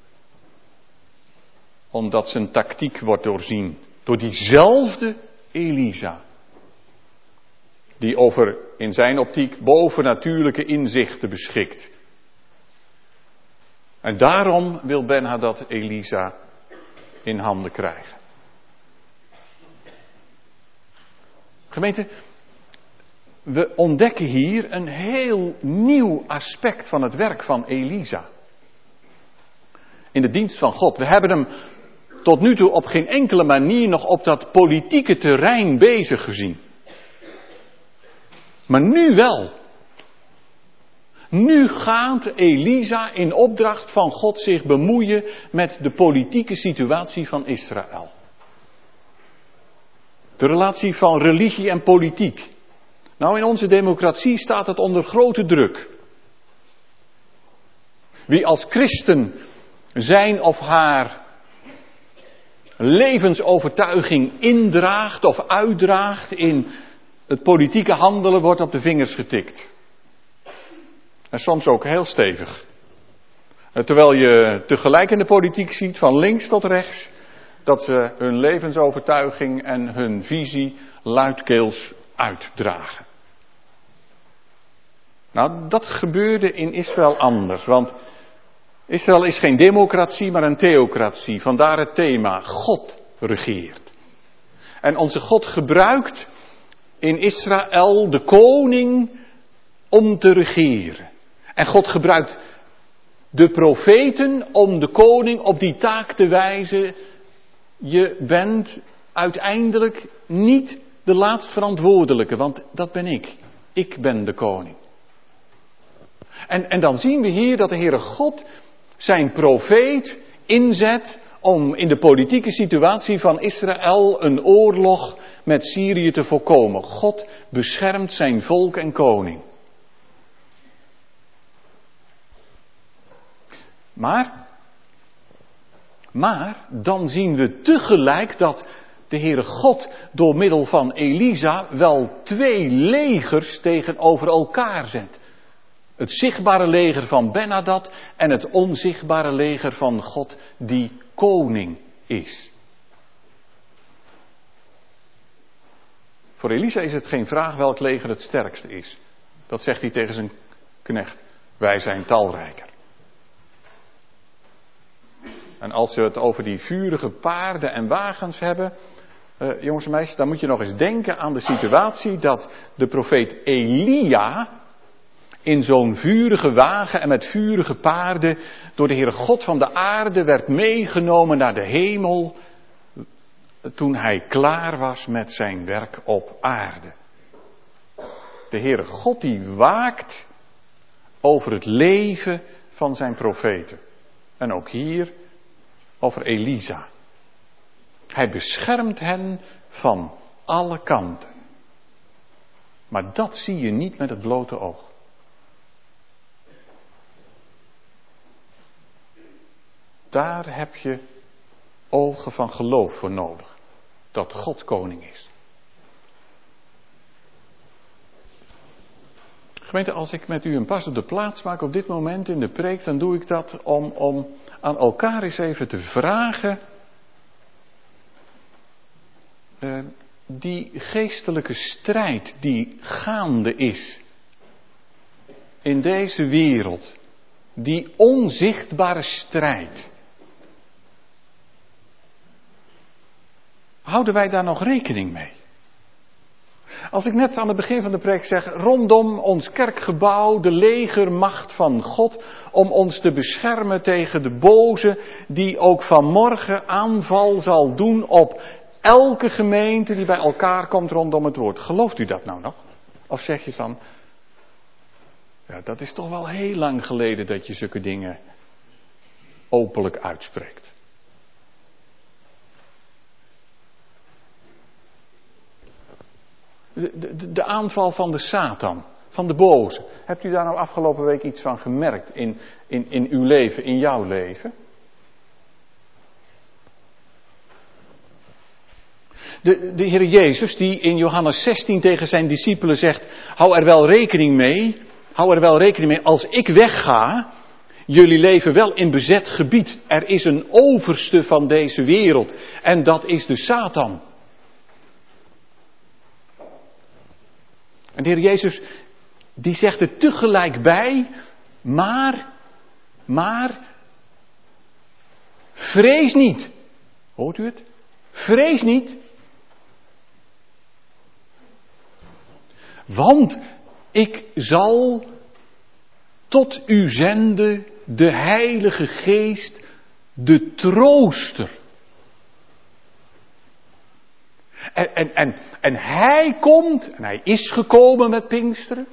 Omdat zijn tactiek wordt doorzien door diezelfde Elisa. Die over, in zijn optiek, bovennatuurlijke inzichten beschikt. En daarom wil Ben-Hadad Elisa in handen krijgen. Gemeente, we ontdekken hier een heel nieuw aspect van het werk van Elisa. In de dienst van God. We hebben hem tot nu toe op geen enkele manier nog op dat politieke terrein bezig gezien. Maar nu wel. Nu gaat Elisa in opdracht van God zich bemoeien met de politieke situatie van Israël. De relatie van religie en politiek. Nou, in onze democratie staat het onder grote druk. Wie als christen zijn of haar levensovertuiging indraagt of uitdraagt in het politieke handelen, wordt op de vingers getikt. En soms ook heel stevig. Terwijl je tegelijk in de politiek ziet, van links tot rechts, dat ze hun levensovertuiging en hun visie luidkeels uitdragen. Nou, dat gebeurde in Israël anders, want Israël is geen democratie, maar een theocratie. Vandaar het thema, God regeert. En onze God gebruikt in Israël de koning om te regeren. En God gebruikt de profeten om de koning op die taak te wijzen. Je bent uiteindelijk niet de laatstverantwoordelijke, want dat ben ik. Ik ben de koning. En, en dan zien we hier dat de Heere God zijn profeet inzet om in de politieke situatie van Israël een oorlog met Syrië te voorkomen. God beschermt zijn volk en koning. Maar, maar dan zien we tegelijk dat de Heere God door middel van Elisa wel twee legers tegenover elkaar zet. Het zichtbare leger van Ben-Hadad en het onzichtbare leger van God die koning is. Voor Elisa is het geen vraag welk leger het sterkste is. Dat zegt hij tegen zijn knecht. Wij zijn talrijker. En als we het over die vurige paarden en wagens hebben, uh, jongens en meisjes, dan moet je nog eens denken aan de situatie dat de profeet Elia in zo'n vurige wagen en met vurige paarden door de Heere God van de aarde werd meegenomen naar de hemel toen hij klaar was met zijn werk op aarde. De Heere God die waakt over het leven van zijn profeten. En ook hier over Elisa. Hij beschermt hen van alle kanten. Maar dat zie je niet met het blote oog. Daar heb je ogen van geloof voor nodig. Dat God koning is. Gemeente, als ik met u een pas op de plaats maak op dit moment in de preek, dan doe ik dat om, om aan elkaar eens even te vragen. Uh, die geestelijke strijd die gaande is in deze wereld. Die onzichtbare strijd. Houden wij daar nog rekening mee? Als ik net aan het begin van de preek zeg, rondom ons kerkgebouw de legermacht van God om ons te beschermen tegen de boze die ook vanmorgen aanval zal doen op elke gemeente die bij elkaar komt rondom het woord. Gelooft u dat nou nog? Of zeg je van, ja, dat is toch wel heel lang geleden dat je zulke dingen openlijk uitspreekt. De, de, de aanval van de Satan, van de boze. Hebt u daar nou afgelopen week iets van gemerkt in, in, in uw leven, in jouw leven? De, de Heer Jezus die in Johannes zestien tegen zijn discipelen zegt, hou er wel rekening mee, hou er wel rekening mee, als ik wegga, jullie leven wel in bezet gebied. Er is een overste van deze wereld en dat is de Satan. En de Heer Jezus, die zegt er tegelijk bij, maar, maar, vrees niet. Hoort u het? Vrees niet. Want ik zal tot u zenden de Heilige Geest, de trooster. En, en, en, en hij komt, en hij is gekomen met Pinksteren,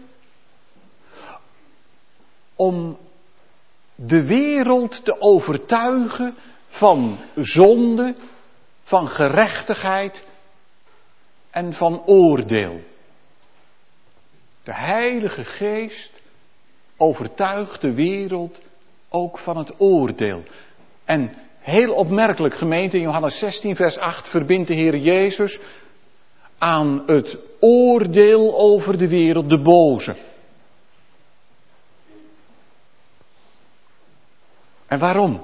om de wereld te overtuigen van zonde, van gerechtigheid en van oordeel. De Heilige Geest overtuigt de wereld ook van het oordeel. En heel opmerkelijk, gemeente, in Johannes zestien vers acht verbindt de Heer Jezus aan het oordeel over de wereld, de boze. En waarom?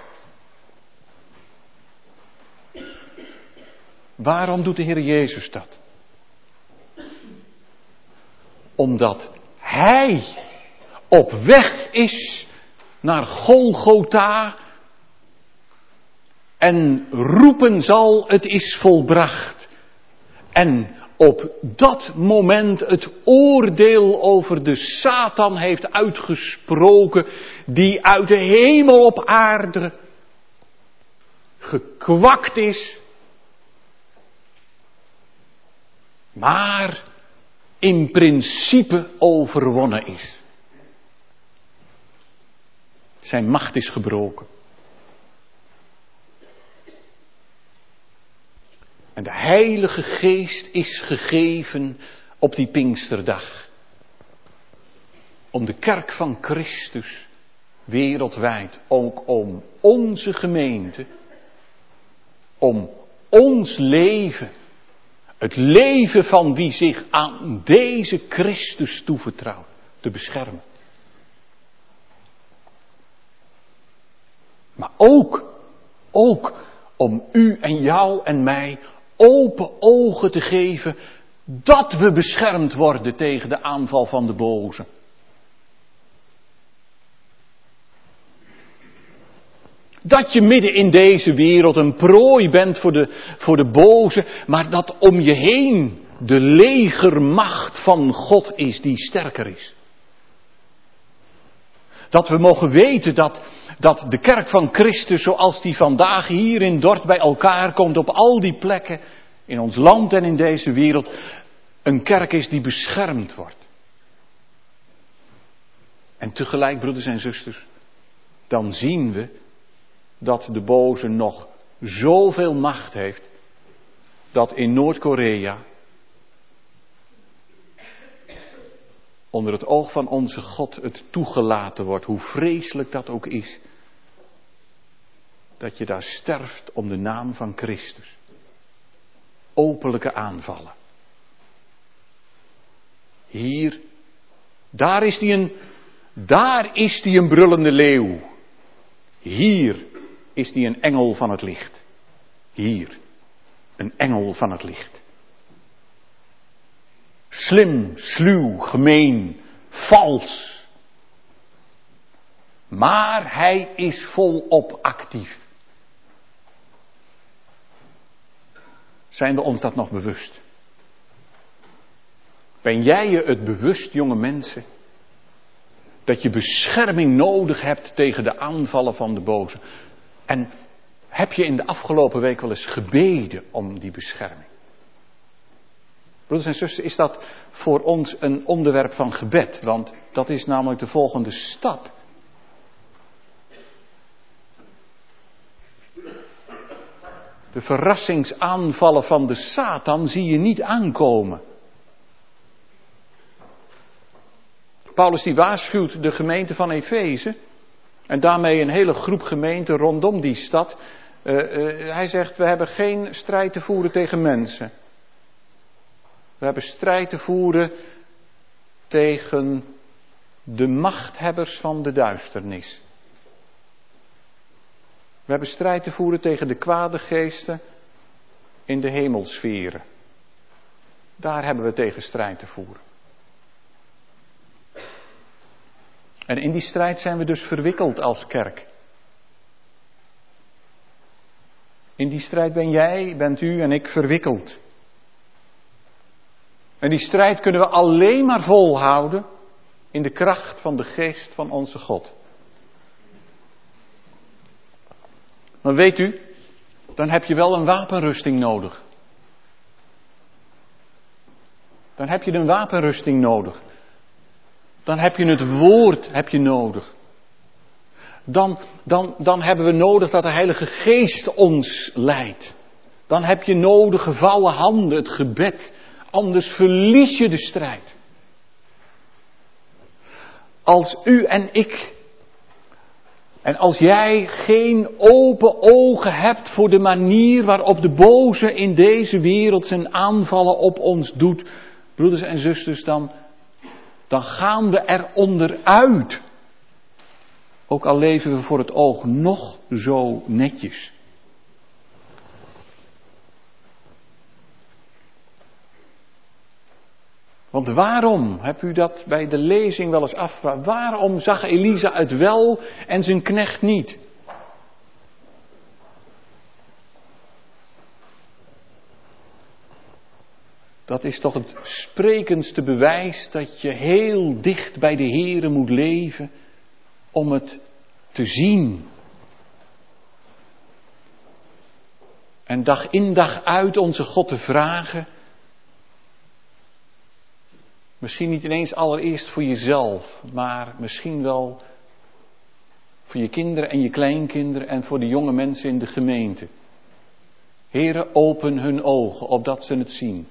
Waarom doet de Heer Jezus dat? Omdat Hij op weg is naar Golgotha en roepen zal, het is volbracht. En op dat moment het oordeel over de Satan heeft uitgesproken, die uit de hemel op aarde gekwakt is, maar in principe overwonnen is. Zijn macht is gebroken. En de Heilige Geest is gegeven op die Pinksterdag. Om de kerk van Christus wereldwijd, ook om onze gemeente, om ons leven, het leven van wie zich aan deze Christus toevertrouwt, te beschermen. Maar ook, ook om u en jou en mij open ogen te geven dat we beschermd worden tegen de aanval van de boze. Dat je midden in deze wereld een prooi bent voor de, voor de boze, maar dat om je heen de legermacht van God is die sterker is. Dat we mogen weten dat, dat de kerk van Christus zoals die vandaag hier in Dort bij elkaar komt op al die plekken in ons land en in deze wereld, een kerk is die beschermd wordt. En tegelijk, broeders en zusters, dan zien we dat de boze nog zoveel macht heeft, dat in Noord-Korea onder het oog van onze God het toegelaten wordt, hoe vreselijk dat ook is, dat je daar sterft om de naam van Christus. Openlijke aanvallen. Hier, daar is die een, daar is die een brullende leeuw. Hier is die een engel van het licht. Hier, een engel van het licht. Slim, sluw, gemeen, vals. Maar hij is volop actief. Zijn we ons dat nog bewust? Ben jij je het bewust, jonge mensen, dat je bescherming nodig hebt tegen de aanvallen van de boze? En heb je in de afgelopen week wel eens gebeden om die bescherming? Broeders en zusters, is dat voor ons een onderwerp van gebed? Want dat is namelijk de volgende stap. De verrassingsaanvallen van de Satan zie je niet aankomen. Paulus die waarschuwt de gemeente van Efeze en daarmee een hele groep gemeenten rondom die stad. Uh, uh, hij zegt, we hebben geen strijd te voeren tegen mensen. We hebben strijd te voeren tegen de machthebbers van de duisternis. We hebben strijd te voeren tegen de kwade geesten in de hemelsferen. Daar hebben we tegen strijd te voeren. En in die strijd zijn we dus verwikkeld als kerk. In die strijd ben jij, bent u en ik verwikkeld. En die strijd kunnen we alleen maar volhouden in de kracht van de geest van onze God. Maar weet u, dan heb je wel een wapenrusting nodig. Dan heb je een wapenrusting nodig. Dan heb je het woord heb je nodig. Dan, dan, dan hebben we nodig dat de Heilige Geest ons leidt. Dan heb je nodig gevouwen handen, het gebed. Anders verlies je de strijd. Als u en ik, en als jij geen open ogen hebt voor de manier waarop de boze in deze wereld zijn aanvallen op ons doet, broeders en zusters, dan, dan gaan we er onderuit. Ook al leven we voor het oog nog zo netjes. Want waarom, heb u dat bij de lezing wel eens afgevraagd, waarom zag Elisa het wel en zijn knecht niet? Dat is toch het sprekendste bewijs dat je heel dicht bij de Here moet leven om het te zien. En dag in dag uit onze God te vragen. Misschien niet ineens allereerst voor jezelf, maar misschien wel voor je kinderen en je kleinkinderen en voor de jonge mensen in de gemeente. Heere, open hun ogen, opdat ze het zien.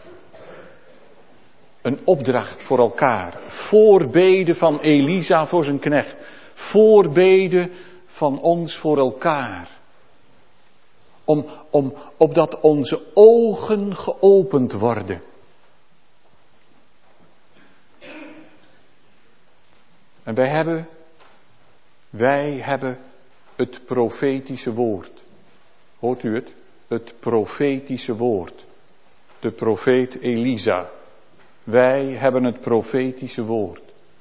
Een opdracht voor elkaar. Voorbeden van Elisa voor zijn knecht. Voorbeden van ons voor elkaar. Om, om, opdat onze ogen geopend worden. En wij hebben, wij hebben het profetische woord. Hoort u het? Het profetische woord. De profeet Elisa. Wij hebben het profetische woord.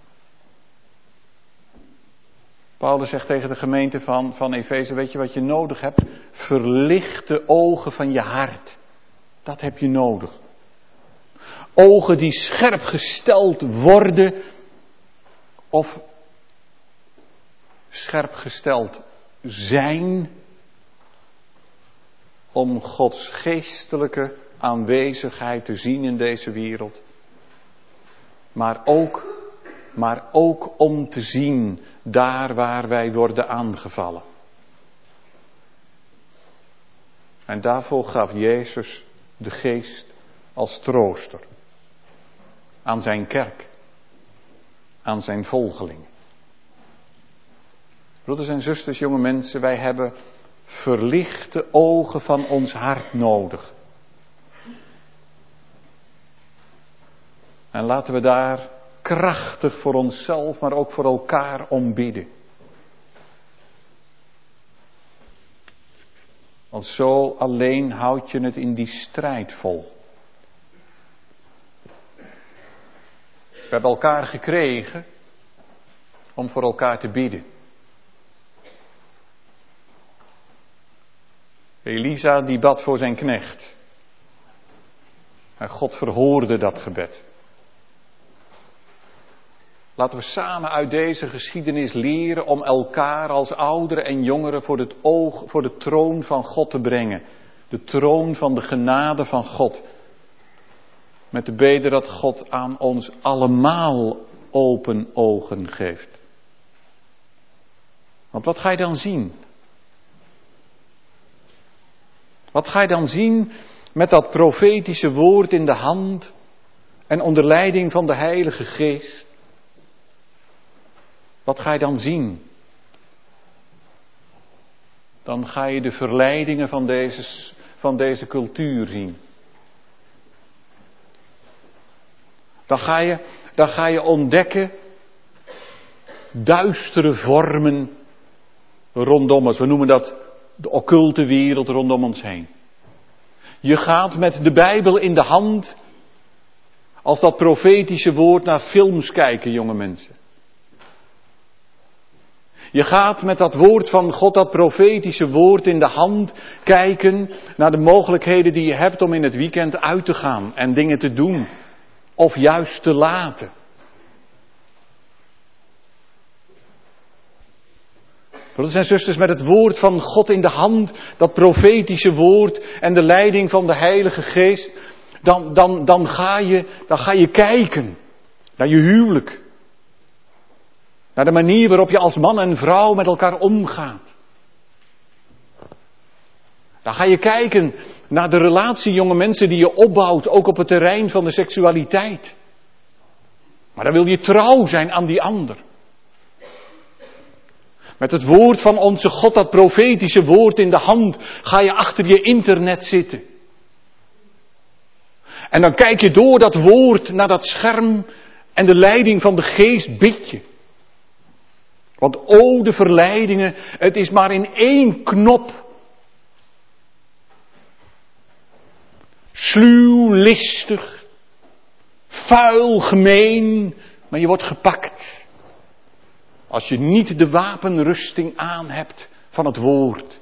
Paulus zegt tegen de gemeente van, van Efeze, weet je wat je nodig hebt? Verlicht de ogen van je hart. Dat heb je nodig. Ogen die scherp gesteld worden of scherp gesteld zijn om Gods geestelijke aanwezigheid te zien in deze wereld. Maar ook maar ook om te zien daar waar wij worden aangevallen. En daarvoor gaf Jezus de Geest als trooster aan zijn kerk, aan zijn volgelingen. Broeders en zusters, jonge mensen, wij hebben verlichte ogen van ons hart nodig. En laten we daar krachtig voor onszelf, maar ook voor elkaar om bidden. Want zo alleen houd je het in die strijd vol. We hebben elkaar gekregen om voor elkaar te bidden. Elisa die bad voor zijn knecht. En God verhoorde dat gebed. Laten we samen uit deze geschiedenis leren om elkaar als ouderen en jongeren voor het oog, voor de troon van God te brengen. De troon van de genade van God. Met de bede dat God aan ons allemaal open ogen geeft. Want wat ga je dan zien? Wat ga je dan zien met dat profetische woord in de hand en onder leiding van de Heilige Geest? Wat ga je dan zien? Dan ga je de verleidingen van deze, van deze cultuur zien. Dan ga je, dan ga je ontdekken duistere vormen rondom ons. We noemen dat de occulte wereld rondom ons heen. Je gaat met de Bijbel in de hand als dat profetische woord naar films kijken, jonge mensen. Je gaat met dat woord van God, dat profetische woord in de hand, kijken naar de mogelijkheden die je hebt om in het weekend uit te gaan en dingen te doen. Of juist te laten. Broeders en zusters, met het woord van God in de hand, dat profetische woord en de leiding van de Heilige Geest, dan, dan, dan, ga je, dan ga je kijken naar je huwelijk. Naar de manier waarop je als man en vrouw met elkaar omgaat. Dan ga je kijken naar de relatie, jonge mensen, die je opbouwt, ook op het terrein van de seksualiteit. Maar dan wil je trouw zijn aan die ander. Met het woord van onze God, dat profetische woord in de hand, ga je achter je internet zitten. En dan kijk je door dat woord naar dat scherm en de leiding van de Geest bid je. Want o, de verleidingen, het is maar in één knop. Sluw, listig, vuil, gemeen, maar je wordt gepakt. Als je niet de wapenrusting aan hebt van het woord.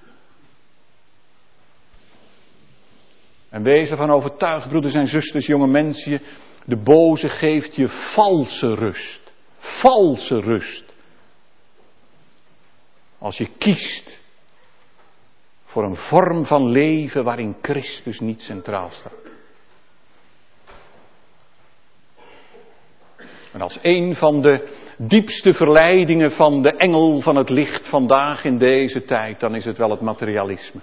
En wees ervan overtuigd, broeders en zusters, jonge mensen, de boze geeft je valse rust. Valse rust. Als je kiest voor een vorm van leven waarin Christus niet centraal staat. En als een van de diepste verleidingen van de engel van het licht vandaag in deze tijd, dan is het wel het materialisme.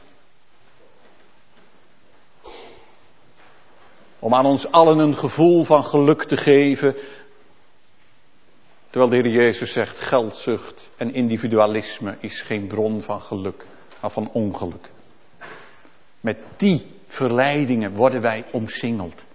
Om aan ons allen een gevoel van geluk te geven, terwijl de Heer Jezus zegt, geldzucht en individualisme is geen bron van geluk, maar van ongeluk. Met die verleidingen worden wij omsingeld.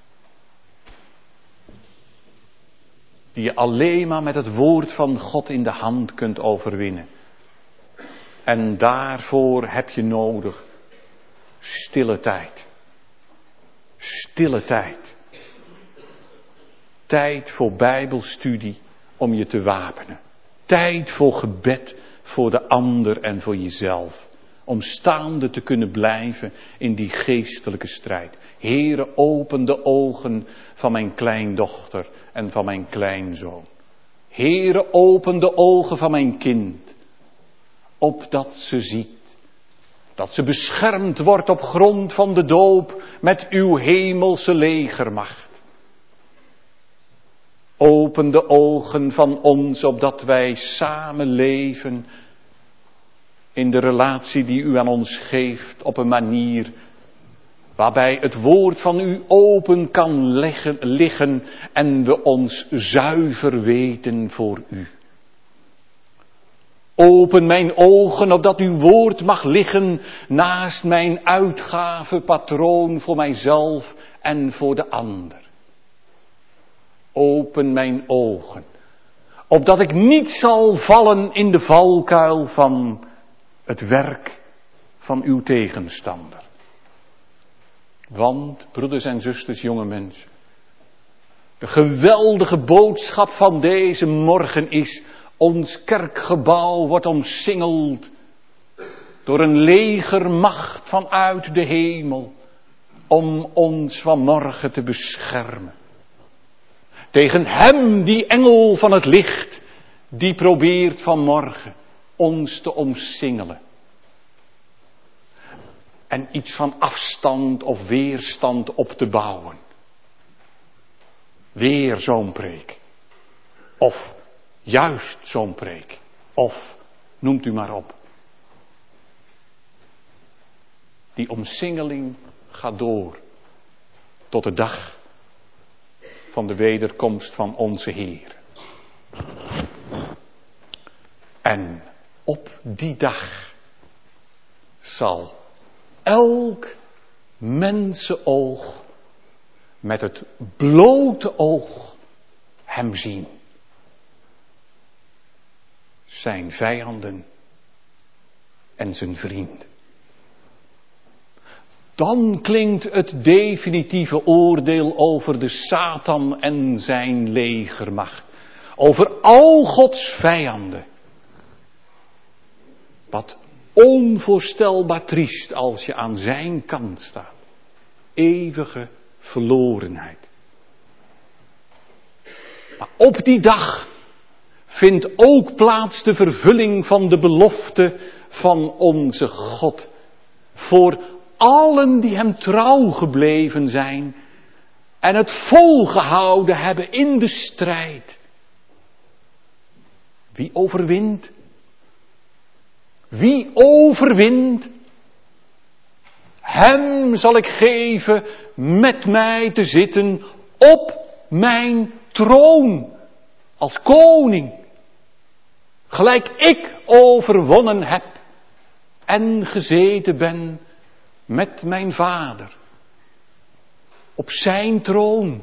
Die je alleen maar met het woord van God in de hand kunt overwinnen. En daarvoor heb je nodig stille tijd. Stille tijd. Tijd voor Bijbelstudie om je te wapenen. Tijd voor gebed voor de ander en voor jezelf. Om staande te kunnen blijven in die geestelijke strijd. Heere, open de ogen van mijn kleindochter en van mijn kleinzoon. Heere, open de ogen van mijn kind. Opdat ze ziet. Dat ze beschermd wordt op grond van de doop met uw hemelse legermacht. Open de ogen van ons, opdat wij samen leven in de relatie die u aan ons geeft, op een manier waarbij het woord van u open kan leggen, liggen en we ons zuiver weten voor u. Open mijn ogen, opdat uw woord mag liggen naast mijn uitgavenpatroon voor mijzelf en voor de ander. Open mijn ogen, opdat ik niet zal vallen in de valkuil van het werk van uw tegenstander. Want, broeders en zusters, jonge mensen, de geweldige boodschap van deze morgen is: ons kerkgebouw wordt omsingeld door een legermacht vanuit de hemel om ons vanmorgen te beschermen. Tegen hem, die engel van het licht, die probeert vanmorgen ons te omsingelen. En iets van afstand of weerstand op te bouwen. Weer zo'n preek. Of juist zo'n preek. Of noemt u maar op. Die omsingeling gaat door tot de dag van de wederkomst van onze Heer. En op die dag zal elk mensenoog met het blote oog hem zien. Zijn vijanden en zijn vrienden. Dan klinkt het definitieve oordeel over de Satan en zijn legermacht. Over al Gods vijanden. Wat onvoorstelbaar triest als je aan zijn kant staat. Eeuwige verlorenheid. Maar op die dag vindt ook plaats de vervulling van de belofte van onze God. Voor allen die hem trouw gebleven zijn en het volgehouden hebben in de strijd. Wie overwint? Wie overwint? Hem zal ik geven met mij te zitten op mijn troon als koning. Gelijk ik overwonnen heb en gezeten ben met mijn vader op zijn troon.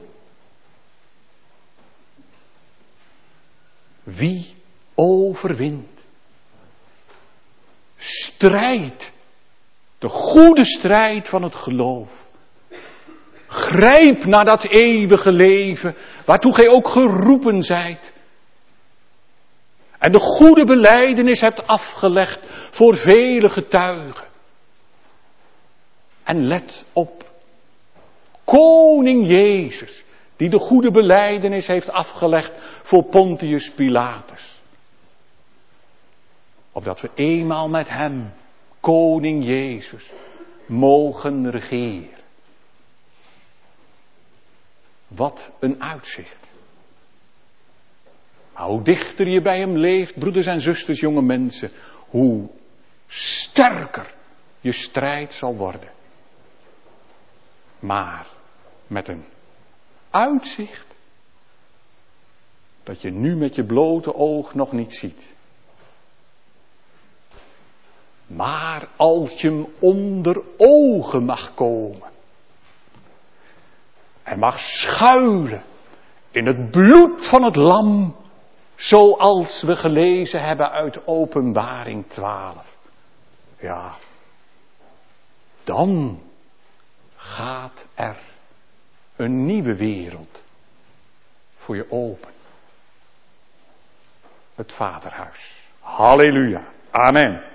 Wie overwint? Strijd, de goede strijd van het geloof. Grijp naar dat eeuwige leven, waartoe gij ook geroepen zijt. En de goede belijdenis hebt afgelegd voor vele getuigen. En let op, koning Jezus, die de goede belijdenis heeft afgelegd voor Pontius Pilatus. Opdat we eenmaal met hem, koning Jezus, mogen regeren. Wat een uitzicht. Maar hoe dichter je bij hem leeft, broeders en zusters, jonge mensen, hoe sterker je strijd zal worden. Maar met een uitzicht dat je nu met je blote oog nog niet ziet. Maar als je hem onder ogen mag komen en mag schuilen in het bloed van het lam, zoals we gelezen hebben uit Openbaring twaalf. Ja, dan gaat er een nieuwe wereld voor je open. Het Vaderhuis. Halleluja. Amen.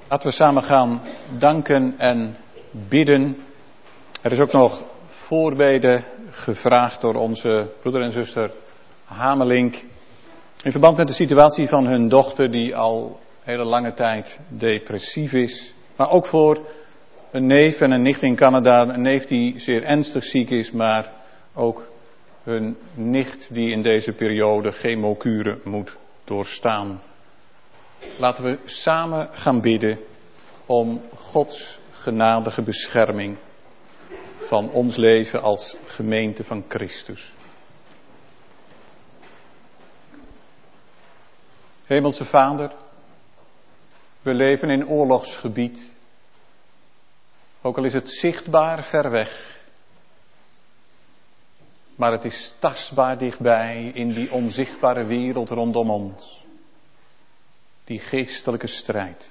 Laten we samen gaan danken en bidden. Er is ook nog voorbede gevraagd door onze broeder en zuster Hamelink. In verband met de situatie van hun dochter die al hele lange tijd depressief is. Maar ook voor een neef en een nicht in Canada. Een neef die zeer ernstig ziek is, maar ook hun nicht die in deze periode chemokuren moet doorstaan. Laten we samen gaan bidden om Gods genadige bescherming van ons leven als gemeente van Christus. Hemelse Vader, we leven in oorlogsgebied, ook al is het zichtbaar ver weg, maar het is tastbaar dichtbij in die onzichtbare wereld rondom ons, die geestelijke strijd.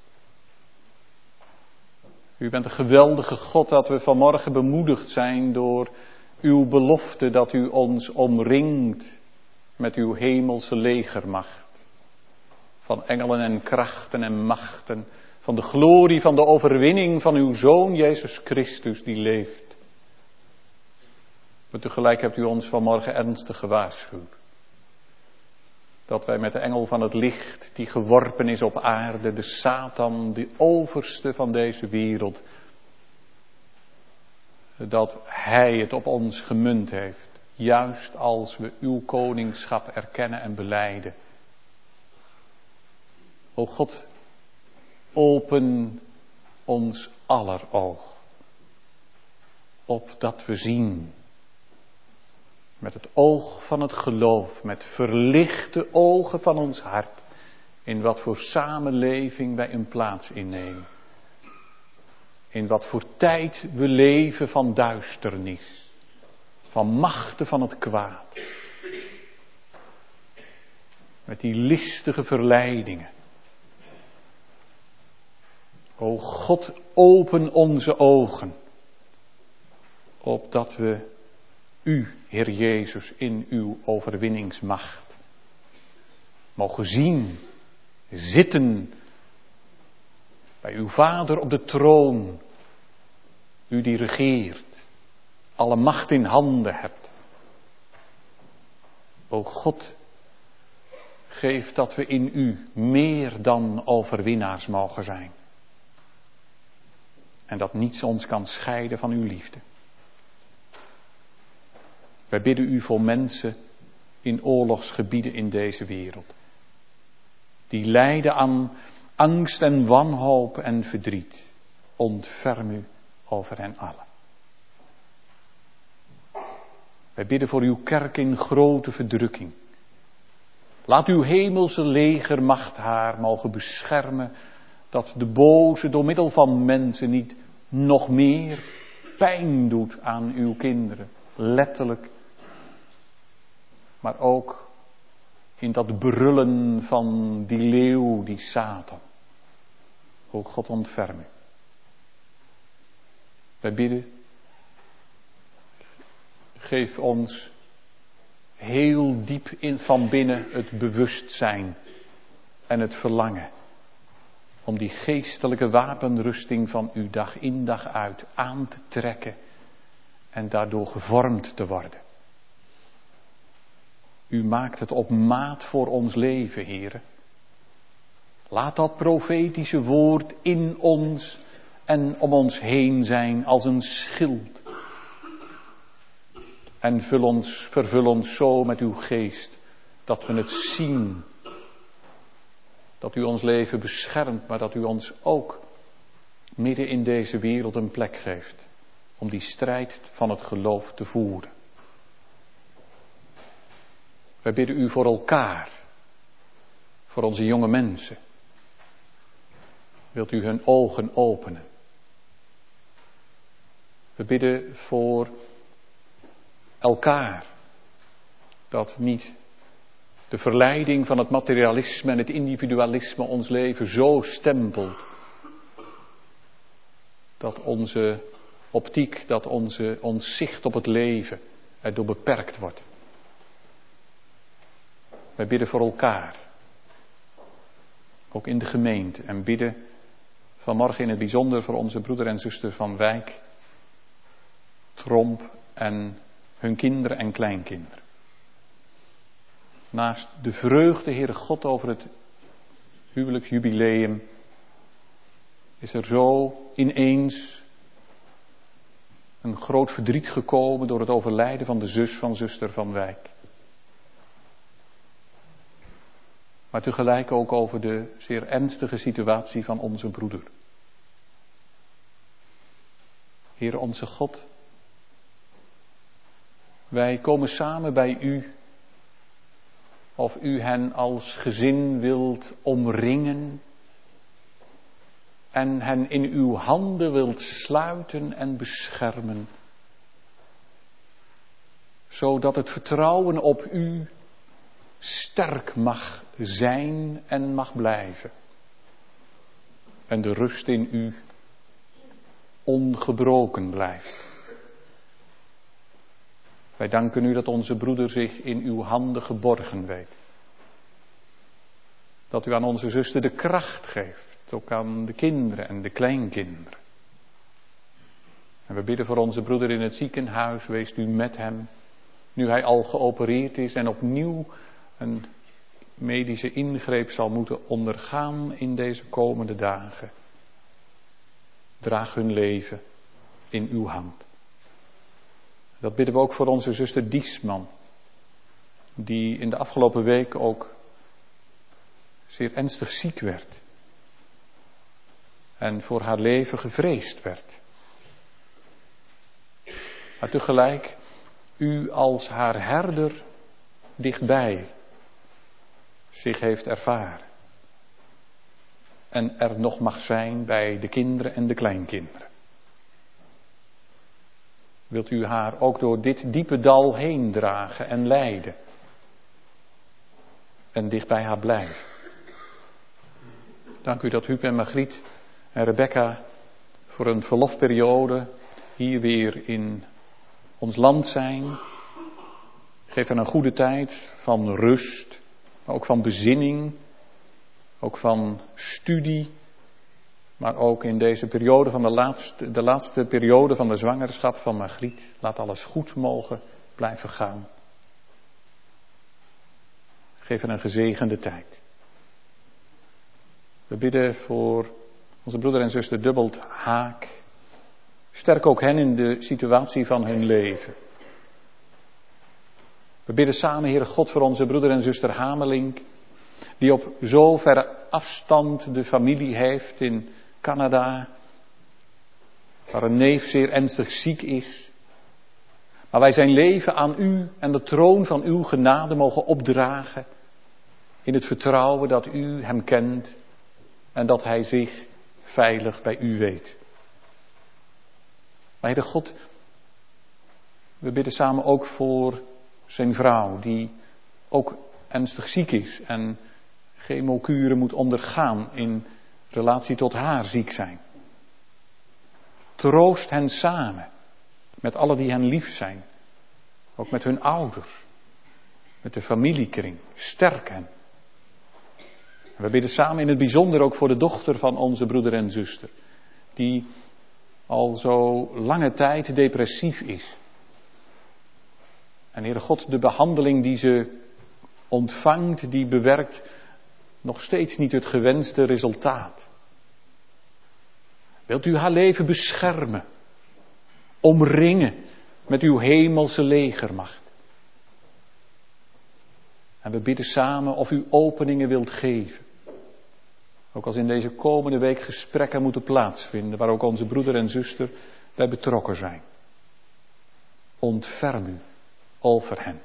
U bent een geweldige God dat we vanmorgen bemoedigd zijn door uw belofte dat u ons omringt met uw hemelse legermacht. Van engelen en krachten en machten, van de glorie van de overwinning van uw Zoon Jezus Christus die leeft. Maar tegelijk hebt u ons vanmorgen ernstig gewaarschuwd. Dat wij met de engel van het licht die geworpen is op aarde, de Satan, de overste van deze wereld, dat hij het op ons gemunt heeft, juist als we uw koningschap erkennen en belijden. O God, open ons aller oog, opdat we zien. Met het oog van het geloof, met verlichte ogen van ons hart, in wat voor samenleving wij een plaats innemen. In wat voor tijd we leven van duisternis, van machten van het kwaad. Met die listige verleidingen. O God, open onze ogen, opdat we u, Heer Jezus, in uw overwinningsmacht mogen zien, zitten bij uw Vader op de troon, u die regeert, alle macht in handen hebt. O God, geef dat we in u meer dan overwinnaars mogen zijn. En dat niets ons kan scheiden van uw liefde. Wij bidden u voor mensen in oorlogsgebieden in deze wereld. Die lijden aan angst en wanhoop en verdriet. Ontferm u over hen allen. Wij bidden voor uw kerk in grote verdrukking. Laat uw hemelse legermacht haar mogen beschermen, dat de boze door middel van mensen niet nog meer pijn doet aan uw kinderen. Letterlijk, maar ook in dat brullen van die leeuw, die Satan. O God, ontferm u. Wij bidden, geef ons heel diep in van binnen het bewustzijn en het verlangen om die geestelijke wapenrusting van u dag in dag uit aan te trekken en daardoor gevormd te worden. U maakt het op maat voor ons leven, Heere. Laat dat profetische woord in ons en om ons heen zijn als een schild. En vul ons, vervul ons zo met uw geest, dat we het zien. Dat u ons leven beschermt, maar dat u ons ook midden in deze wereld een plek geeft. Om die strijd van het geloof te voeren. Wij bidden u voor elkaar. Voor onze jonge mensen. Wilt u hun ogen openen. We bidden voor elkaar. Dat niet de verleiding van het materialisme en het individualisme ons leven zo stempelt. Dat onze optiek, dat onze, ons zicht op het leven erdoor beperkt wordt. Wij bidden voor elkaar. Ook in de gemeente. En bidden vanmorgen in het bijzonder voor onze broeder en zuster van Wijk, Tromp en hun kinderen en kleinkinderen. Naast de vreugde, Heere God, over het huwelijksjubileum, is er zo ineens een groot verdriet gekomen door het overlijden van de zus van zuster van Wijk. Maar tegelijk ook over de zeer ernstige situatie van onze broeder. Heere onze God, wij komen samen bij u, of u hen als gezin wilt omringen en hen in uw handen wilt sluiten en beschermen, zodat het vertrouwen op u sterk mag zijn en mag blijven. En de rust in u ongebroken blijft. Wij danken u dat onze broeder zich in uw handen geborgen weet. Dat u aan onze zuster de kracht geeft, ook aan de kinderen en de kleinkinderen. En we bidden voor onze broeder in het ziekenhuis, wees u met hem, nu hij al geopereerd is en opnieuw een medische ingreep zal moeten ondergaan in deze komende dagen. Draag hun leven in uw hand. Dat bidden we ook voor onze zuster Diesman, die in de afgelopen week ook zeer ernstig ziek werd. En voor haar leven gevreesd werd. Maar tegelijk u als haar herder dichtbij zich heeft ervaren. En er nog mag zijn bij de kinderen en de kleinkinderen. Wilt u haar ook door dit diepe dal heen dragen en leiden. En dicht bij haar blijven. Dank u dat Huub en Margriet en Rebecca voor een verlofperiode hier weer in ons land zijn. Geef hen een goede tijd van rust, maar ook van bezinning, ook van studie. Maar ook in deze periode van de laatste, de laatste periode van de zwangerschap van Margriet. Laat alles goed mogen blijven gaan. Geef hen een gezegende tijd. We bidden voor onze broeder en zuster Dubbelt Haak. Sterk ook hen in de situatie van hun leven. We bidden samen, Heere God, voor onze broeder en zuster Hamelink. Die op zo verre afstand de familie heeft in Canada, waar een neef zeer ernstig ziek is. Maar wij zijn leven aan u en de troon van uw genade mogen opdragen. In het vertrouwen dat u hem kent en dat hij zich veilig bij u weet. Maar Heere God, we bidden samen ook voor zijn vrouw die ook ernstig ziek is en chemokuren moet ondergaan in relatie tot haar ziek zijn. Troost hen samen, met alle die hen lief zijn. Ook met hun ouders, met de familiekring. Sterk hen. En we bidden samen in het bijzonder ook voor de dochter van onze broeder en zuster. Die al zo lange tijd depressief is. En Heere God, de behandeling die ze ontvangt, die bewerkt nog steeds niet het gewenste resultaat. Wilt u haar leven beschermen, omringen met uw hemelse legermacht. En we bidden samen of u openingen wilt geven. Ook als in deze komende week gesprekken moeten plaatsvinden, waar ook onze broeder en zuster bij betrokken zijn. Ontferm u over hen.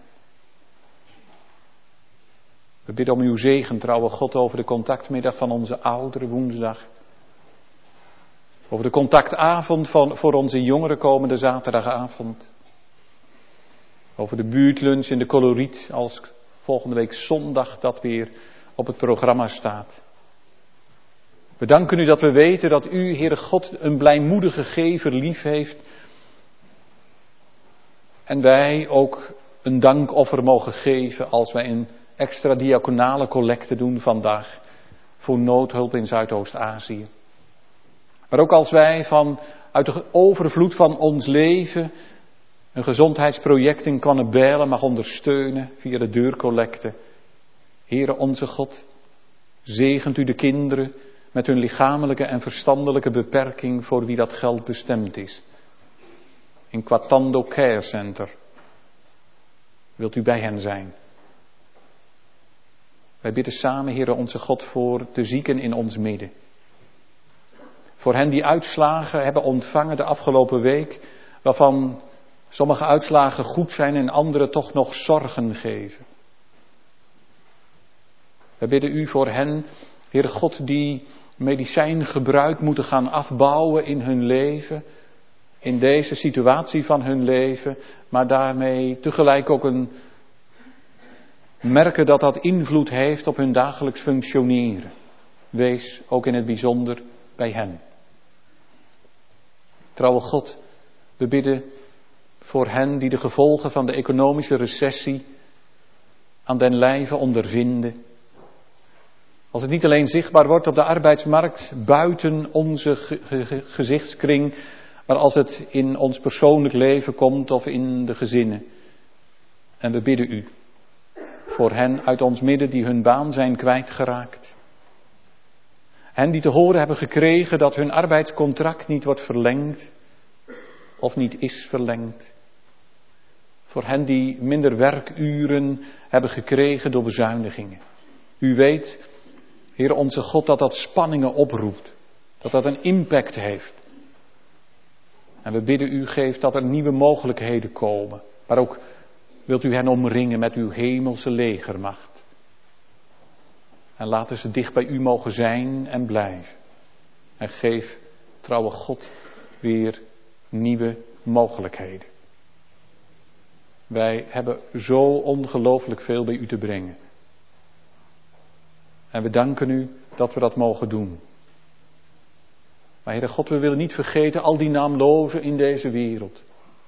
We bidden om uw zegen, trouwe God, over de contactmiddag van onze ouderen woensdag. Over de contactavond van, voor onze jongeren komende zaterdagavond. Over de buurtlunch in de Coloriet als volgende week zondag dat weer op het programma staat. We danken u dat we weten dat u, Heere God, een blijmoedige gever lief heeft. En wij ook een dankoffer mogen geven als wij een extra diaconale collecte doen vandaag voor noodhulp in Zuidoost-Azië. Maar ook als wij van, uit de overvloed van ons leven een gezondheidsproject in Kwannebijlen mag ondersteunen via de deurcollecte. Heere onze God, zegent u de kinderen met hun lichamelijke en verstandelijke beperking voor wie dat geld bestemd is. In Quatando Care Center. Wilt u bij hen zijn? Wij bidden samen, Heere onze God, voor de zieken in ons midden. Voor hen die uitslagen hebben ontvangen de afgelopen week, waarvan sommige uitslagen goed zijn en andere toch nog zorgen geven. Wij bidden u voor hen, Heere God, die medicijngebruik moeten gaan afbouwen in hun leven, in deze situatie van hun leven, maar daarmee tegelijk ook een merken dat dat invloed heeft op hun dagelijks functioneren. Wees ook in het bijzonder bij hen. Trouwe God, we bidden voor hen die de gevolgen van de economische recessie aan den lijve ondervinden. Als het niet alleen zichtbaar wordt op de arbeidsmarkt buiten onze ge- ge- gezichtskring, maar als het in ons persoonlijk leven komt of in de gezinnen. En we bidden u voor hen uit ons midden die hun baan zijn kwijtgeraakt. Hen die te horen hebben gekregen dat hun arbeidscontract niet wordt verlengd of niet is verlengd. Voor hen die minder werkuren hebben gekregen door bezuinigingen. U weet, Heer onze God, dat dat spanningen oproept. Dat dat een impact heeft. En we bidden u, geef dat er nieuwe mogelijkheden komen. Maar ook wilt u hen omringen met uw hemelse legermacht. En laten ze dicht bij u mogen zijn en blijven. En geef, trouwe God, weer nieuwe mogelijkheden. Wij hebben zo ongelooflijk veel bij u te brengen. En we danken u dat we dat mogen doen. Maar Heere God, we willen niet vergeten al die naamlozen in deze wereld.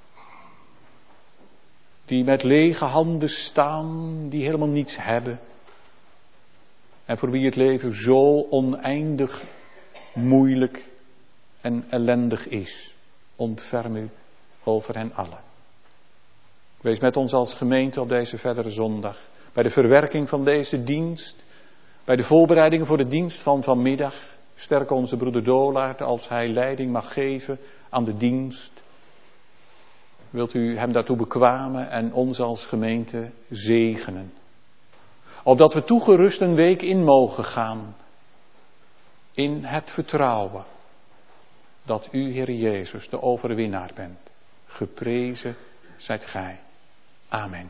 Die met lege handen staan, die helemaal niets hebben. En voor wie het leven zo oneindig moeilijk en ellendig is. Ontferm u over hen allen. Wees met ons als gemeente op deze verdere zondag. Bij de verwerking van deze dienst. Bij de voorbereidingen voor de dienst van vanmiddag. Sterk onze broeder Dolaert als hij leiding mag geven aan de dienst. Wilt u hem daartoe bekwamen en ons als gemeente zegenen. Opdat we toegerust een week in mogen gaan. In het vertrouwen dat u, Heer Jezus, de overwinnaar bent. Geprezen zijt gij. Amen.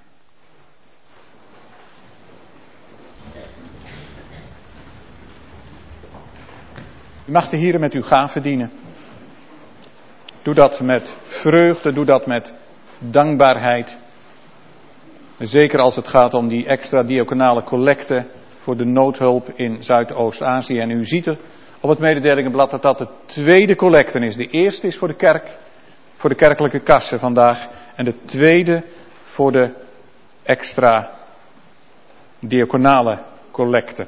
U mag de Heer met uw gaven dienen. Doe dat met vreugde, doe dat met dankbaarheid. Zeker als het gaat om die extra diaconale collecte voor de noodhulp in Zuidoost-Azië. En u ziet er op het mededelingenblad dat dat de tweede collecte is. De eerste is voor de kerk, voor de kerkelijke kassen vandaag. En de tweede voor de extra diaconale collecte.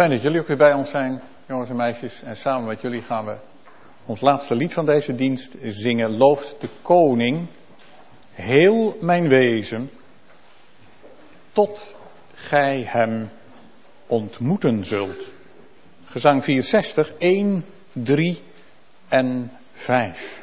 Fijn dat jullie ook weer bij ons zijn, jongens en meisjes. En samen met jullie gaan we ons laatste lied van deze dienst zingen. Looft de koning, heel mijn wezen, tot gij hem ontmoeten zult. Gezang vierenzestig, één, drie en vijf.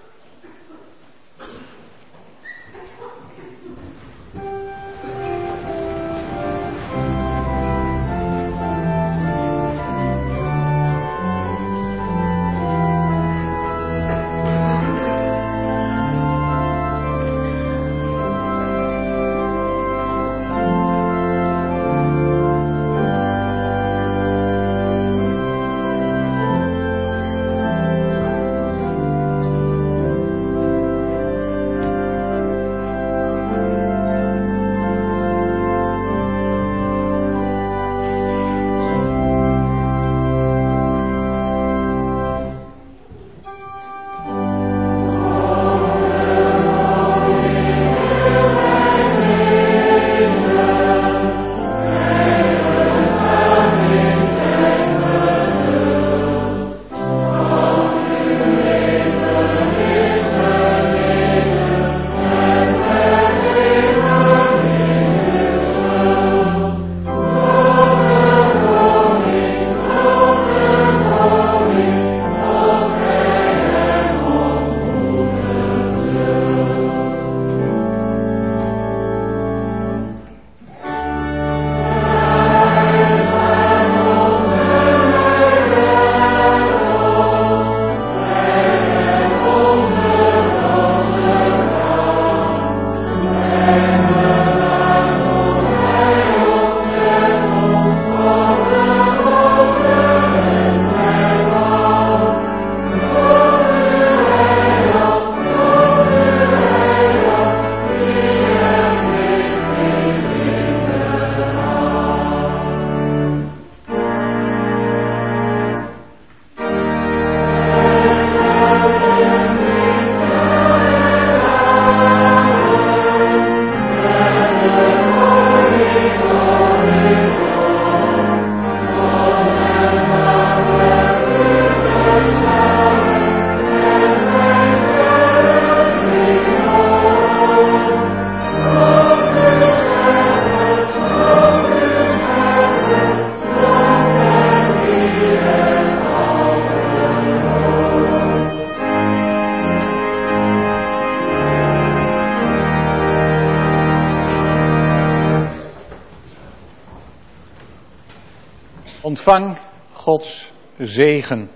Ontvang Gods zegen.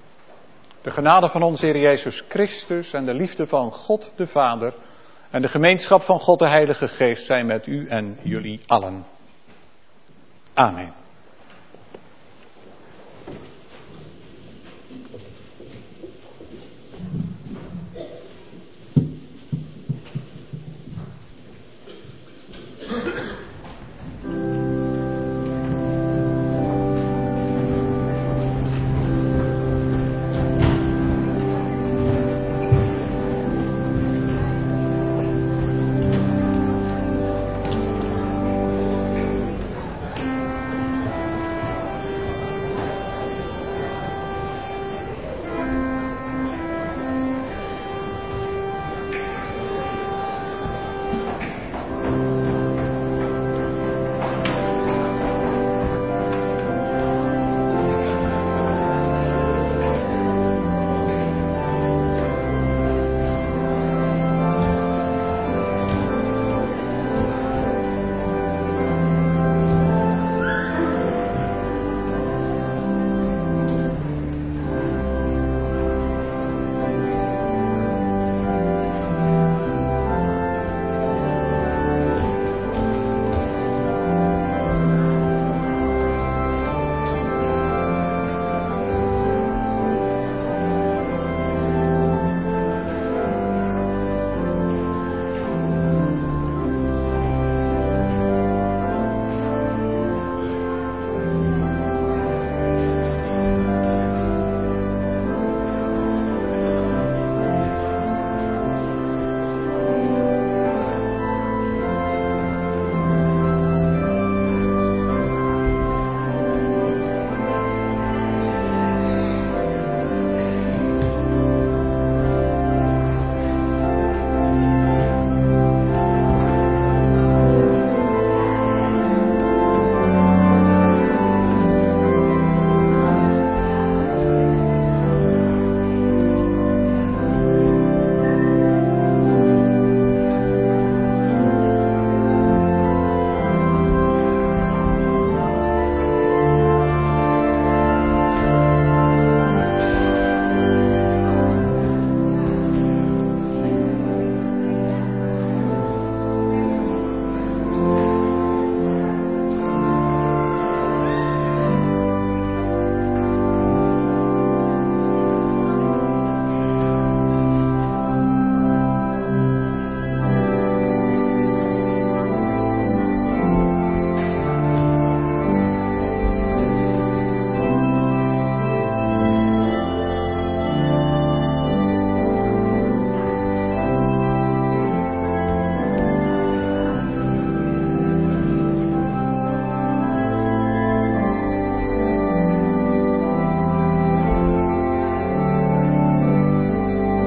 De genade van onze Heer Jezus Christus en de liefde van God de Vader en de gemeenschap van God de Heilige Geest zijn met u en jullie allen. Amen.